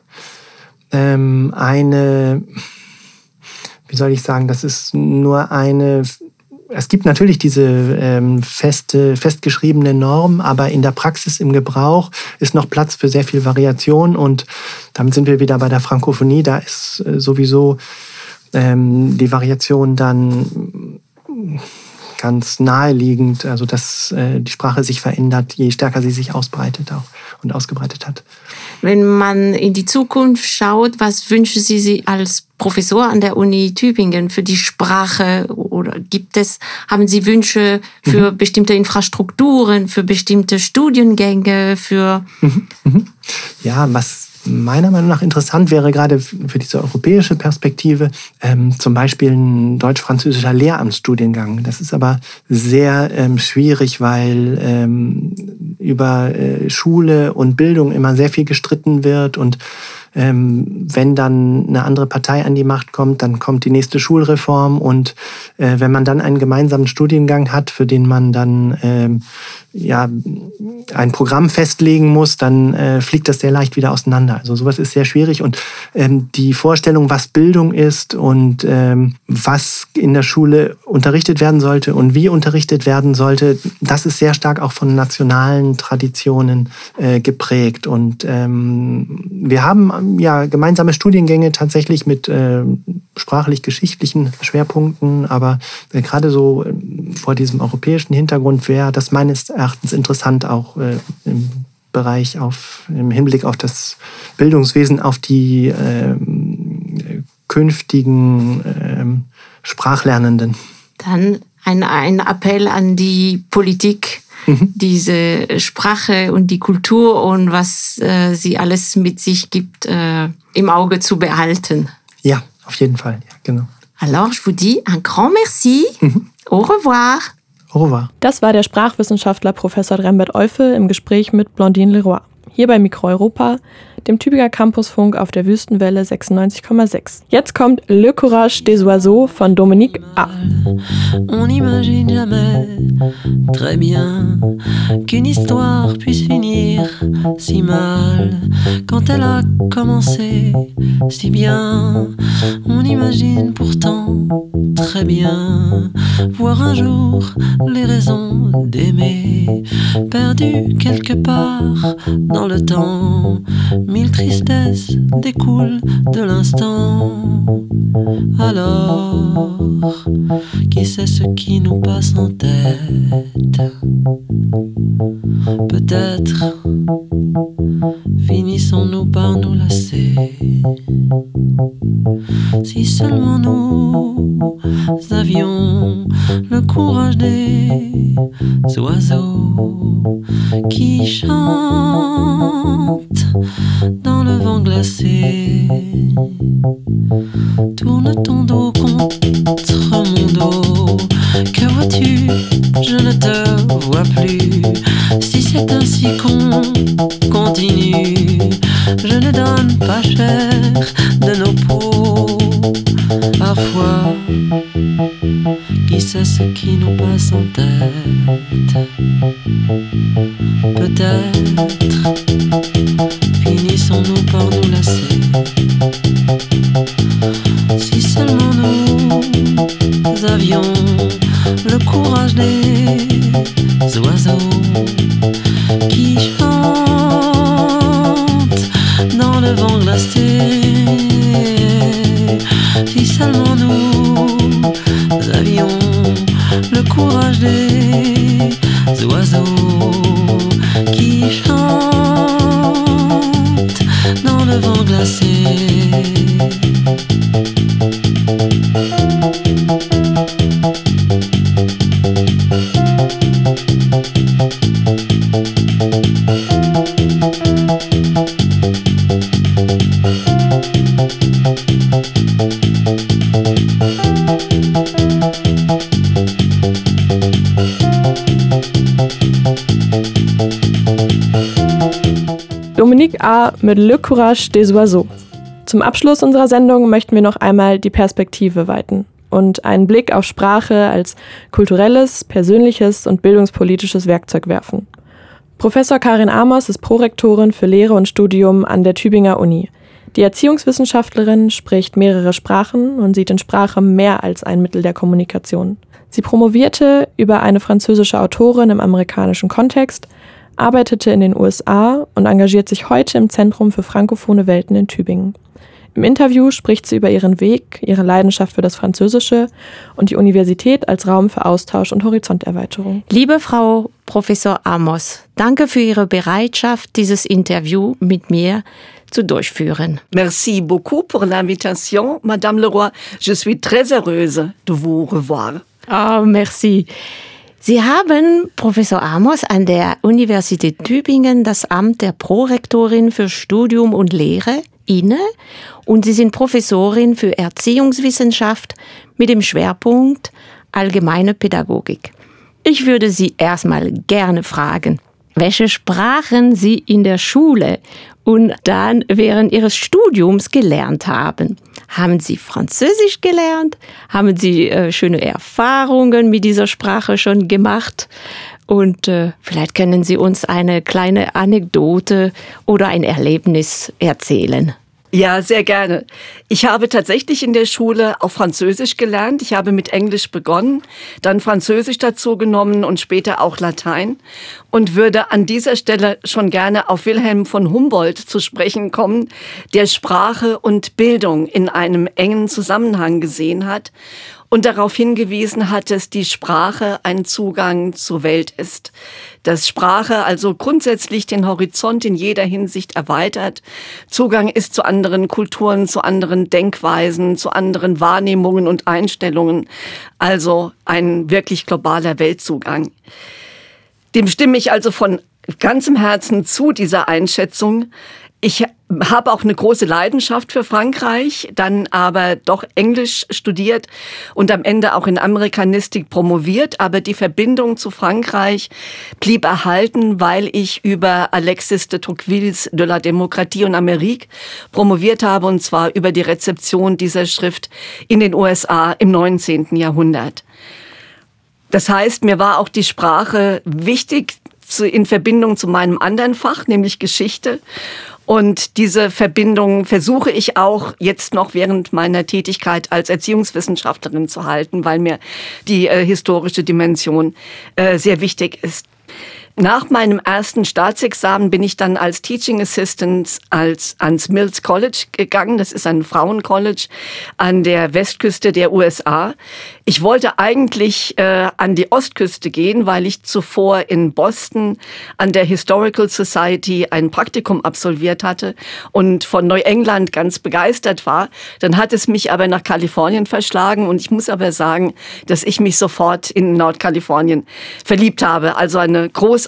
das ist nur eine es gibt natürlich diese festgeschriebene Norm, aber in der Praxis, im Gebrauch ist noch Platz für sehr viel Variation und damit sind wir wieder bei der Frankophonie. Da ist sowieso die Variation dann ganz naheliegend, also dass die Sprache sich verändert, je stärker sie sich ausbreitet auch und ausgebreitet hat. Wenn man in die Zukunft schaut, was wünschen Sie sich als Professor an der Uni Tübingen für die Sprache? Oder haben Sie Wünsche für bestimmte Infrastrukturen, für bestimmte Studiengänge, für... Ja, was meiner Meinung nach interessant wäre, gerade für diese europäische Perspektive, zum Beispiel ein deutsch-französischer Lehramtsstudiengang. Das ist aber sehr schwierig, weil über Schule und Bildung immer sehr viel gestritten wird und wenn dann eine andere Partei an die Macht kommt, dann kommt die nächste Schulreform und wenn man dann einen gemeinsamen Studiengang hat, für den man dann ein Programm festlegen muss, dann fliegt das sehr leicht wieder auseinander. Also sowas ist sehr schwierig und die Vorstellung, was Bildung ist und was in der Schule unterrichtet werden sollte und wie unterrichtet werden sollte, das ist sehr stark auch von nationalen Traditionen geprägt. Und wir haben ja gemeinsame Studiengänge tatsächlich mit sprachlich-geschichtlichen Schwerpunkten, aber gerade so vor diesem europäischen Hintergrund wäre das meines Erachtens interessant, auch im Hinblick auf das Bildungswesen, auf die künftigen Sprachlernenden. Dann ein Appell an die Politik, diese Sprache und die Kultur und was sie alles mit sich gibt, im Auge zu behalten. Ja, auf jeden Fall, ja, genau. Alors, je vous dis un grand merci. Au revoir. Au revoir. Das war der Sprachwissenschaftler Professor Rembert Eufel im Gespräch mit Blandine Leroy. Hier bei Mikro Europa, dem Tübinger Campusfunk auf der Wüstenwelle 96,6. Jetzt kommt Le Courage des Oiseaux von Dominique A. On n'imagine jamais très bien qu'une histoire puisse finir si mal quand elle a commencé si bien. On imagine pourtant très bien voir un jour les raisons d'aimer perdues quelque part dans le temps. Mille tristesses découlent de l'instant. Alors, qui sait ce qui nous passe en tête? Peut-être finissons-nous par nous lasser. Si seulement nous avions le courage des oiseaux qui chantent dans le vent glacé. Tourne ton dos contre mon dos. Que vois-tu? Je ne te vois plus. Si c'est ainsi qu'on continue, je ne donne pas cher de nos peaux. Parfois, qui sait ce qui nous passe en tête? Peut-être finissons-nous par nous lasser. Si seulement nous avions le courage des oiseaux qui chantent dans le vent glacé. Si seulement nous avions le courage des oiseaux qui chantent dans le vent glacé. Dominique A. mit Le Courage des Oiseaux. Zum Abschluss unserer Sendung möchten wir noch einmal die Perspektive weiten und einen Blick auf Sprache als kulturelles, persönliches und bildungspolitisches Werkzeug werfen. Professor Karin Amos ist Prorektorin für Lehre und Studium an der Tübinger Uni. Die Erziehungswissenschaftlerin spricht mehrere Sprachen und sieht in Sprache mehr als ein Mittel der Kommunikation. Sie promovierte über eine französische Autorin im amerikanischen Kontext, arbeitete in den USA und engagiert sich heute im Zentrum für frankophone Welten in Tübingen. Im Interview spricht sie über ihren Weg, ihre Leidenschaft für das Französische und die Universität als Raum für Austausch und Horizonterweiterung. Liebe Frau Professor Amos, danke für Ihre Bereitschaft, dieses Interview mit mir zu durchführen. Merci beaucoup pour l'invitation, Madame Leroy. Je suis très heureuse de vous revoir. Oh, merci. Sie haben, Professor Amos, an der Universität Tübingen das Amt der Prorektorin für Studium und Lehre inne und Sie sind Professorin für Erziehungswissenschaft mit dem Schwerpunkt Allgemeine Pädagogik. Ich würde Sie erstmal gerne fragen, welche Sprachen Sie in der Schule und dann während Ihres Studiums gelernt haben. Haben Sie Französisch gelernt? Haben Sie schöne Erfahrungen mit dieser Sprache schon gemacht? Und vielleicht können Sie uns eine kleine Anekdote oder ein Erlebnis erzählen. Ja, sehr gerne. Ich habe tatsächlich in der Schule auch Französisch gelernt. Ich habe mit Englisch begonnen, dann Französisch dazu genommen und später auch Latein und würde an dieser Stelle schon gerne auf Wilhelm von Humboldt zu sprechen kommen, der Sprache und Bildung in einem engen Zusammenhang gesehen hat und darauf hingewiesen hat, dass die Sprache ein Zugang zur Welt ist. Dass Sprache also grundsätzlich den Horizont in jeder Hinsicht erweitert, Zugang ist zu anderen Kulturen, zu anderen Denkweisen, zu anderen Wahrnehmungen und Einstellungen, also ein wirklich globaler Weltzugang. Dem stimme ich also von ganzem Herzen zu, dieser Einschätzung. Ich habe auch eine große Leidenschaft für Frankreich, dann aber doch Englisch studiert und am Ende auch in Amerikanistik promoviert. Aber die Verbindung zu Frankreich blieb erhalten, weil ich über Alexis de Tocquevilles De la Démocratie en Amérique promoviert habe, und zwar über die Rezeption dieser Schrift in den USA im 19. Jahrhundert. Das heißt, mir war auch die Sprache wichtig in Verbindung zu meinem anderen Fach, nämlich Geschichte. Und diese Verbindung versuche ich auch jetzt noch während meiner Tätigkeit als Erziehungswissenschaftlerin zu halten, weil mir die historische Dimension sehr wichtig ist. Nach meinem ersten Staatsexamen bin ich dann als Teaching Assistant ans Mills College gegangen. Das ist ein Frauencollege an der Westküste der USA. Ich wollte eigentlich an die Ostküste gehen, weil ich zuvor in Boston an der Historical Society ein Praktikum absolviert hatte und von Neuengland ganz begeistert war. Dann hat es mich aber nach Kalifornien verschlagen und ich muss aber sagen, dass ich mich sofort in Nordkalifornien verliebt habe. Also eine großartige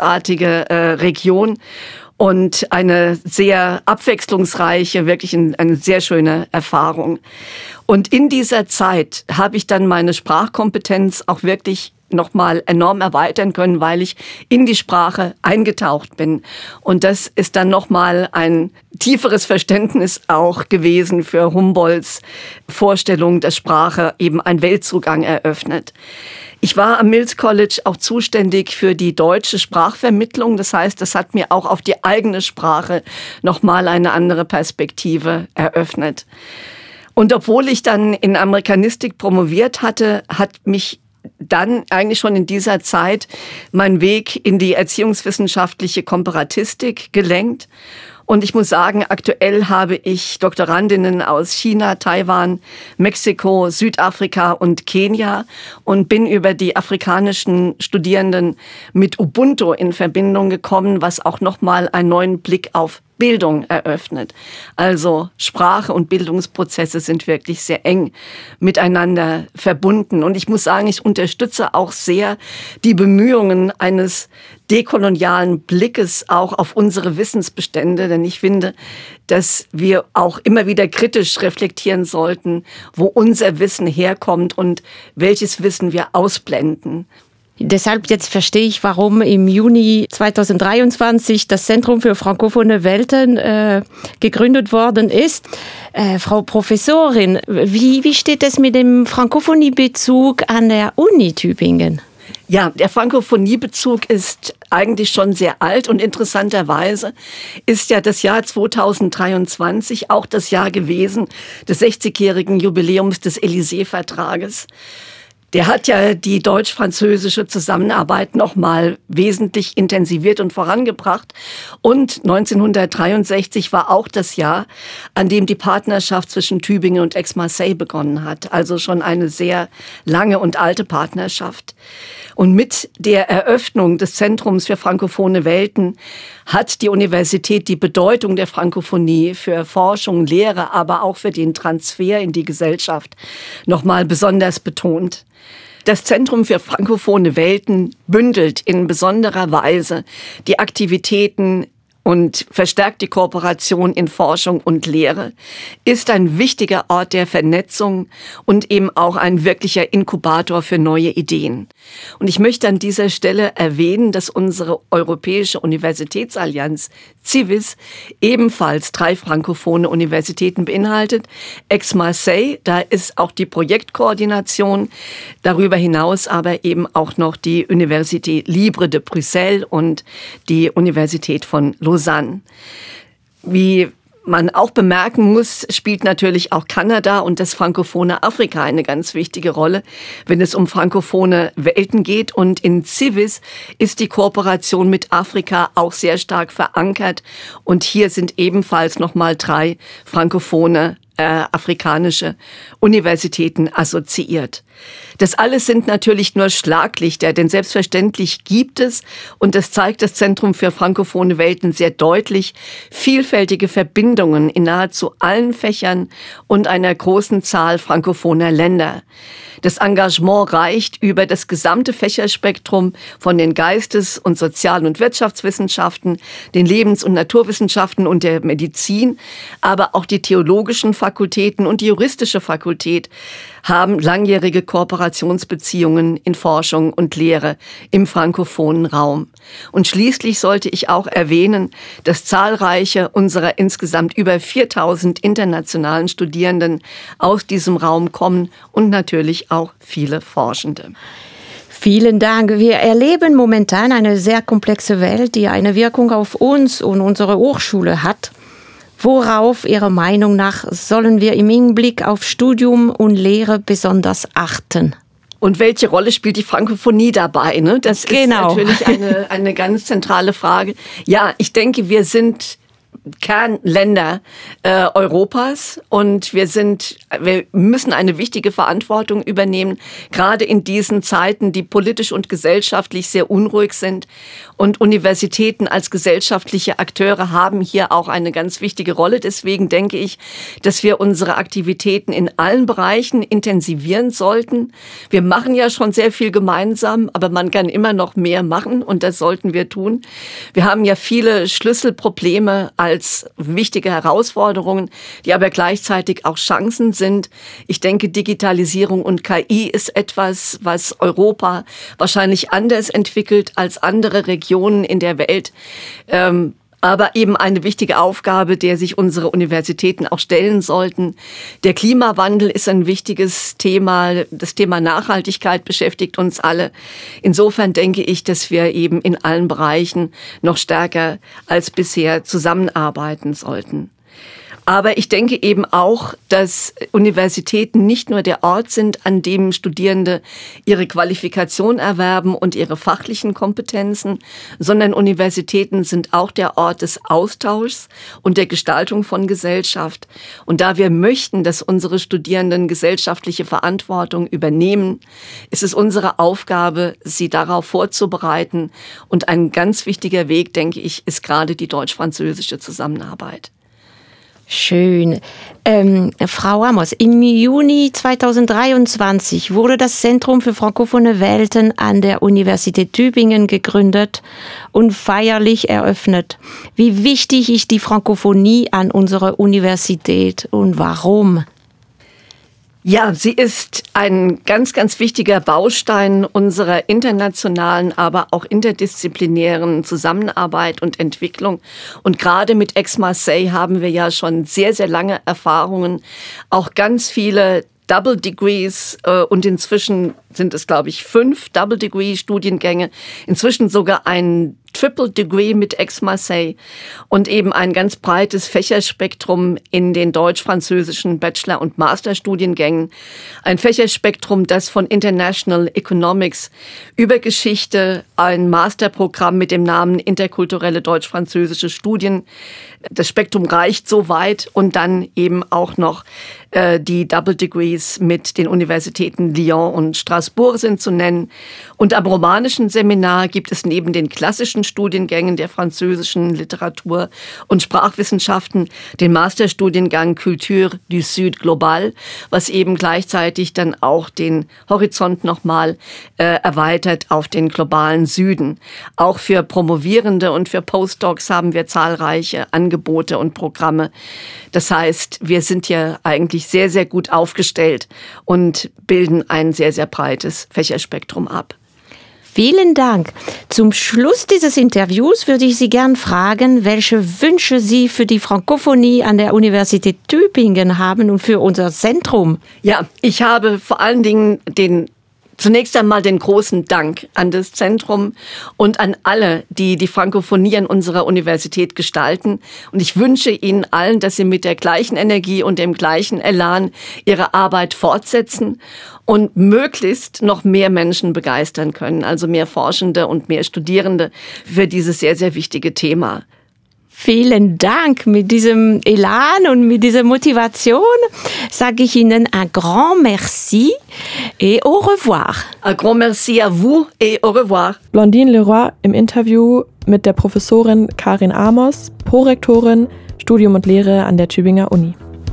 Region und eine sehr abwechslungsreiche, wirklich eine sehr schöne Erfahrung. Und in dieser Zeit habe ich dann meine Sprachkompetenz auch wirklich nochmal enorm erweitern können, weil ich in die Sprache eingetaucht bin. Und das ist dann nochmal ein tieferes Verständnis auch gewesen für Humboldts Vorstellung, dass Sprache eben einen Weltzugang eröffnet. Ich war am Mills College auch zuständig für die deutsche Sprachvermittlung. Das heißt, das hat mir auch auf die eigene Sprache nochmal eine andere Perspektive eröffnet. Und obwohl ich dann in Amerikanistik promoviert hatte, hat mich dann eigentlich schon in dieser Zeit mein Weg in die erziehungswissenschaftliche Komparatistik gelenkt. Und ich muss sagen, aktuell habe ich Doktorandinnen aus China, Taiwan, Mexiko, Südafrika und Kenia und bin über die afrikanischen Studierenden mit Ubuntu in Verbindung gekommen, was auch nochmal einen neuen Blick auf Bildung eröffnet. Also Sprache und Bildungsprozesse sind wirklich sehr eng miteinander verbunden. Und ich muss sagen, ich unterstütze auch sehr die Bemühungen eines dekolonialen Blickes auch auf unsere Wissensbestände. Denn ich finde, dass wir auch immer wieder kritisch reflektieren sollten, wo unser Wissen herkommt und welches Wissen wir ausblenden. Deshalb jetzt verstehe ich, warum im Juni 2023 das Zentrum für frankophone Welten gegründet worden ist. Frau Professorin, wie steht es mit dem Frankophonie-Bezug an der Uni Tübingen? Ja, der Frankophoniebezug ist eigentlich schon sehr alt und interessanterweise ist ja das Jahr 2023 auch das Jahr gewesen des 60-jährigen Jubiläums des Élysée-Vertrages. Der hat ja die deutsch-französische Zusammenarbeit nochmal wesentlich intensiviert und vorangebracht. Und 1963 war auch das Jahr, an dem die Partnerschaft zwischen Tübingen und Aix-Marseille begonnen hat. Also schon eine sehr lange und alte Partnerschaft. Und mit der Eröffnung des Zentrums für frankophone Welten hat die Universität die Bedeutung der Frankophonie für Forschung, Lehre, aber auch für den Transfer in die Gesellschaft nochmal besonders betont. Das Zentrum für frankophone Welten bündelt in besonderer Weise die Aktivitäten und verstärkt die Kooperation in Forschung und Lehre, ist ein wichtiger Ort der Vernetzung und eben auch ein wirklicher Inkubator für neue Ideen. Und ich möchte an dieser Stelle erwähnen, dass unsere Europäische Universitätsallianz CIVIS ebenfalls 3 frankophone Universitäten beinhaltet. Aix-Marseille, da ist auch die Projektkoordination, darüber hinaus aber eben auch noch die Université Libre de Bruxelles und die Universität von Lausanne. Wie man auch bemerken muss, spielt natürlich auch Kanada und das frankophone Afrika eine ganz wichtige Rolle, wenn es um frankophone Welten geht. Und in CIVIS ist die Kooperation mit Afrika auch sehr stark verankert. Und hier sind ebenfalls nochmal 3 frankophone afrikanische Universitäten assoziiert. Das alles sind natürlich nur Schlaglichter, denn selbstverständlich gibt es, und das zeigt das Zentrum für frankophone Welten sehr deutlich, vielfältige Verbindungen in nahezu allen Fächern und einer großen Zahl frankophoner Länder. Das Engagement reicht über das gesamte Fächerspektrum von den Geistes- und Sozial- und Wirtschaftswissenschaften, den Lebens- und Naturwissenschaften und der Medizin, aber auch die theologischen Fakultäten und die juristische Fakultät haben langjährige Kooperationsbeziehungen in Forschung und Lehre im frankophonen Raum. Und schließlich sollte ich auch erwähnen, dass zahlreiche unserer insgesamt über 4000 internationalen Studierenden aus diesem Raum kommen und natürlich auch viele Forschende. Vielen Dank. Wir erleben momentan eine sehr komplexe Welt, die eine Wirkung auf uns und unsere Hochschule hat. Worauf Ihrer Meinung nach sollen wir im Hinblick auf Studium und Lehre besonders achten? Und welche Rolle spielt die Frankophonie dabei? Ne? Das ist natürlich eine ganz zentrale Frage. Ja, ich denke, wir sind Kernländer Europas und wir müssen eine wichtige Verantwortung übernehmen, gerade in diesen Zeiten, die politisch und gesellschaftlich sehr unruhig sind. Und Universitäten als gesellschaftliche Akteure haben hier auch eine ganz wichtige Rolle. Deswegen denke ich, dass wir unsere Aktivitäten in allen Bereichen intensivieren sollten. Wir machen ja schon sehr viel gemeinsam, aber man kann immer noch mehr machen und das sollten wir tun. Wir haben ja viele Schlüsselprobleme als wichtige Herausforderungen, die aber gleichzeitig auch Chancen sind. Ich denke, Digitalisierung und KI ist etwas, was Europa wahrscheinlich anders entwickelt als andere Regionen in der Welt. Aber eben eine wichtige Aufgabe, der sich unsere Universitäten auch stellen sollten. Der Klimawandel ist ein wichtiges Thema. Das Thema Nachhaltigkeit beschäftigt uns alle. Insofern denke ich, dass wir eben in allen Bereichen noch stärker als bisher zusammenarbeiten sollten. Aber ich denke eben auch, dass Universitäten nicht nur der Ort sind, an dem Studierende ihre Qualifikation erwerben und ihre fachlichen Kompetenzen, sondern Universitäten sind auch der Ort des Austauschs und der Gestaltung von Gesellschaft. Und da wir möchten, dass unsere Studierenden gesellschaftliche Verantwortung übernehmen, ist es unsere Aufgabe, sie darauf vorzubereiten. Und ein ganz wichtiger Weg, denke ich, ist gerade die deutsch-französische Zusammenarbeit. Schön. Frau Amos, im Juni 2023 wurde das Zentrum für frankophone Welten an der Universität Tübingen gegründet und feierlich eröffnet. Wie wichtig ist die Frankophonie an unserer Universität und warum? Ja, sie ist ein ganz, ganz wichtiger Baustein unserer internationalen, aber auch interdisziplinären Zusammenarbeit und Entwicklung. Und gerade mit Aix-Marseille haben wir ja schon sehr, sehr lange Erfahrungen, auch ganz viele Double Degrees und inzwischen sind es, glaube ich, 5 Double Degree Studiengänge, inzwischen sogar ein Triple Degree mit Aix-Marseille und eben ein ganz breites Fächerspektrum in den deutsch-französischen Bachelor- und Masterstudiengängen. Ein Fächerspektrum, das von International Economics über Geschichte, ein Masterprogramm mit dem Namen Interkulturelle deutsch-französische Studien. Das Spektrum reicht so weit und dann eben auch noch die Double Degrees mit den Universitäten Lyon und Straßburg sind zu nennen. Und am romanischen Seminar gibt es neben den klassischen Studiengängen der französischen Literatur und Sprachwissenschaften den Masterstudiengang Culture du Sud Global, was eben gleichzeitig dann auch den Horizont nochmal erweitert auf den globalen Süden. Auch für Promovierende und für Postdocs haben wir zahlreiche Angebote und Programme. Das heißt, wir sind hier eigentlich sehr, sehr gut aufgestellt und bilden ein sehr, sehr breites Fächerspektrum ab. Vielen Dank. Zum Schluss dieses Interviews würde ich Sie gern fragen, welche Wünsche Sie für die Frankophonie an der Universität Tübingen haben und für unser Zentrum. Ja, ich habe vor allen Dingen zunächst einmal den großen Dank an das Zentrum und an alle, die die Frankophonie an unserer Universität gestalten. Und ich wünsche Ihnen allen, dass Sie mit der gleichen Energie und dem gleichen Elan Ihre Arbeit fortsetzen und möglichst noch mehr Menschen begeistern können, also mehr Forschende und mehr Studierende für dieses sehr, sehr wichtige Thema. Vielen Dank. Mit diesem Elan und mit dieser Motivation sage ich Ihnen un grand merci et au revoir. Un grand merci à vous et au revoir. Blondine Leroy im Interview mit der Professorin Karin Amos, Prorektorin Studium und Lehre an der Tübinger Uni.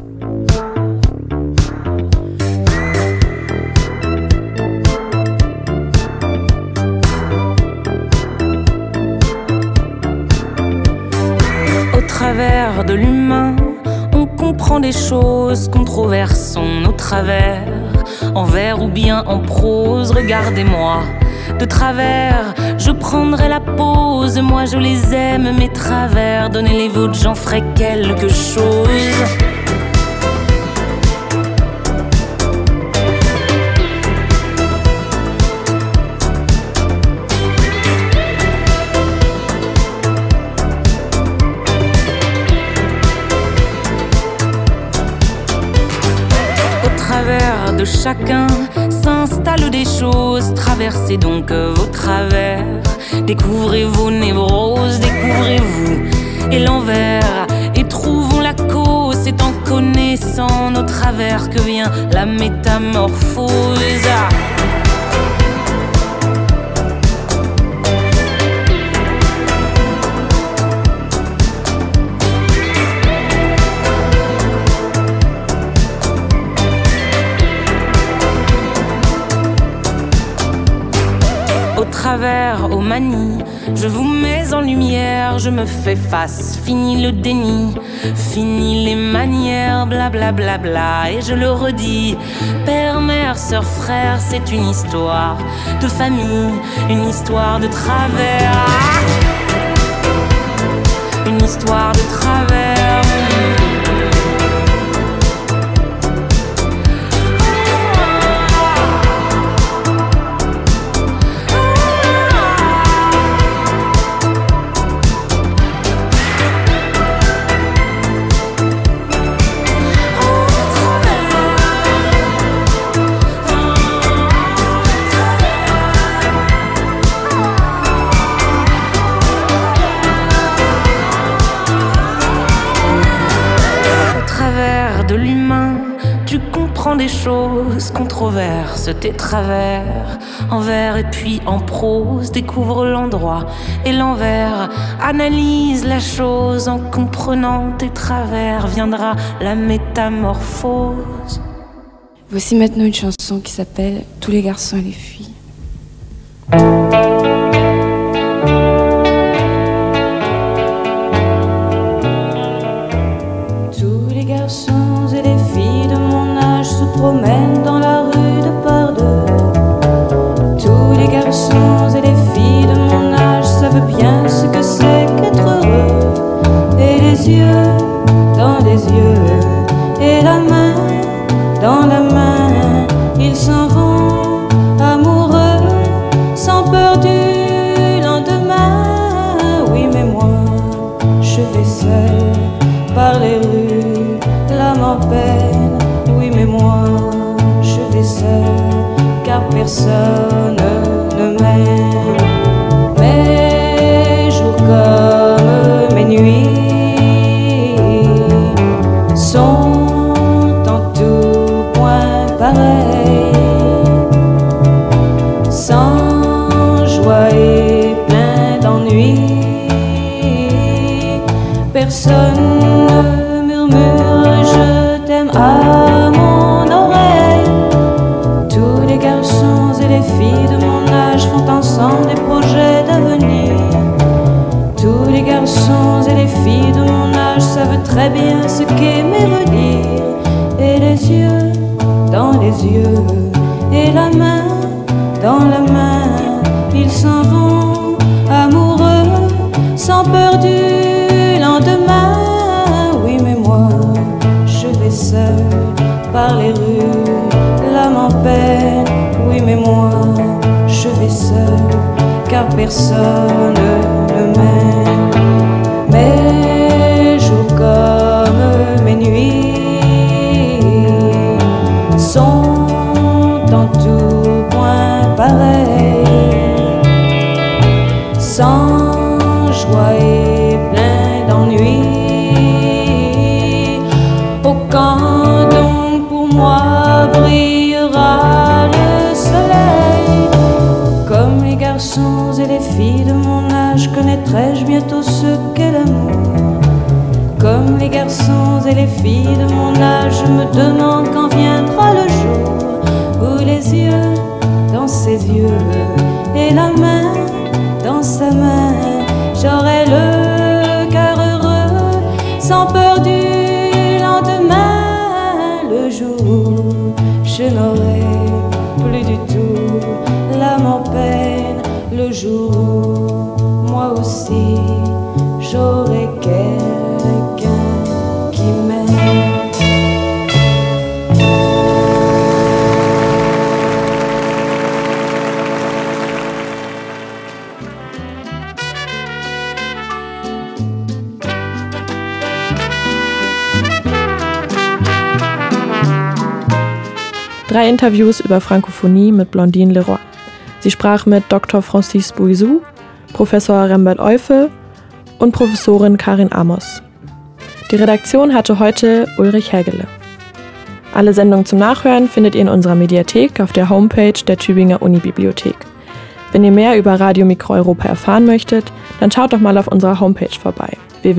Au travers de l'humain, on comprend des choses, controversons nos travers, en vers ou bien en prose, regardez-moi. De travers, je prendrai la pause, moi je les aime, mes travers, donnez les vôtres, j'en ferai quelque chose. De chacun s'installent des choses, traversez donc vos travers, découvrez vos névroses, découvrez-vous et l'envers, et trouvons la cause, c'est en connaissant nos travers que vient la métamorphose. Aux manies, je vous mets en lumière, je me fais face, fini le déni, fini les manières, blablabla, bla bla bla, et je le redis, père, mère, sœur, frère, c'est une histoire de famille, une histoire de travers, une histoire de travers. Des choses, controverses tes travers, en vers et puis en prose, découvre l'endroit et l'envers, analyse la chose, en comprenant tes travers, viendra la métamorphose. Voici maintenant une chanson qui s'appelle Tous les garçons et les filles. Tous les garçons et les filles de mon âge se promènent dans la rue de par deux. Tous les garçons et les filles de mon âge savent bien ce que c'est qu'être heureux. Et les yeux dans les yeux, et la main dans la main, ils s'en vont amoureux, sans peur du personne ne m'aime. Mes jours comme mes nuits sont en tout point pareils, sans joie et plein d'ennui. Personne ne murmure je t'aime à mon oreille. Tous les garçons et les filles de mon âge font ensemble des projets d'avenir. Tous les garçons et les filles de mon âge savent très bien ce qu'aimer veut dire. Et les yeux dans les yeux, et la main dans la main, ils s'en vont amoureux, sans peur du lendemain. Oui, mais moi, je vais seul par les rues, l'âme en peine. Oui, mais moi, je vais seul, car personne ne m'aime. Mes jours comme mes nuits sont en tout point pareils, sans joie et plein d'ennui. Oh, quand donc pour moi brillera le soleil, comme les garçons et les filles de mon âge, connaîtrai-je bientôt ce qu'est l'amour. Comme les garçons et les filles de mon âge, je me demande quand viendra le jour où les yeux dans ses yeux et la main dans sa main, j'aurai le cœur heureux, sans peur du lendemain. Le jour où je n'aurai plus du tout l'âme en peine, le jour où moi aussi j'aurai quelqu'un qui m'aime. Drei Interviews über Frankophonie mit Blondine Leroy. Sie sprach mit Dr. Francis Bouissou, Professor Rembert Eufel und Professorin Karin Amos. Die Redaktion hatte heute Ulrich Hägele. Alle Sendungen zum Nachhören findet ihr in unserer Mediathek auf der Homepage der Tübinger Unibibliothek. Wenn ihr mehr über Radio Mikro Europa erfahren möchtet, dann schaut doch mal auf unserer Homepage vorbei: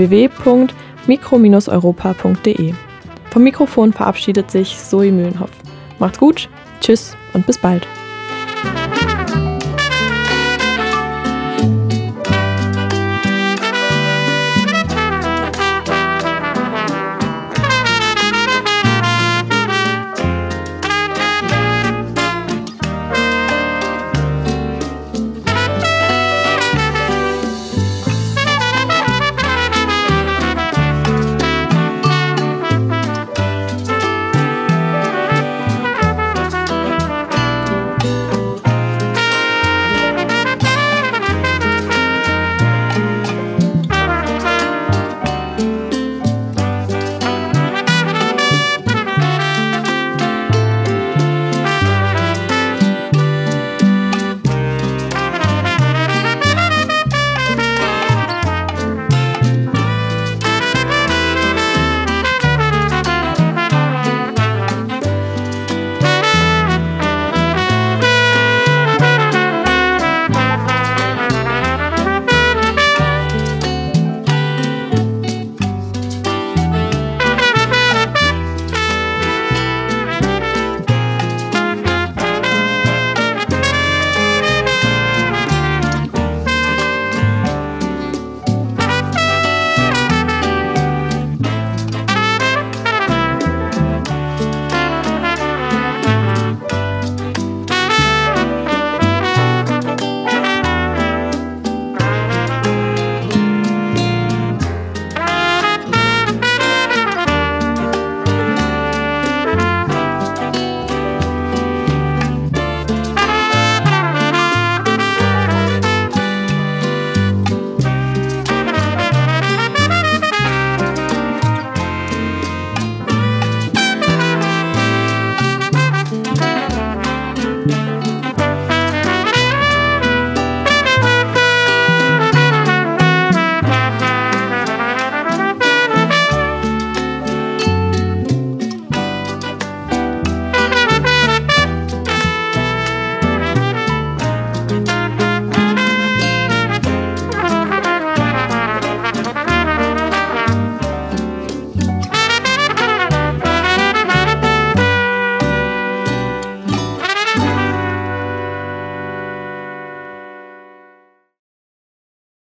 www.mikro-europa.de. Vom Mikrofon verabschiedet sich Zoe Mühlenhoff. Macht's gut, tschüss und bis bald.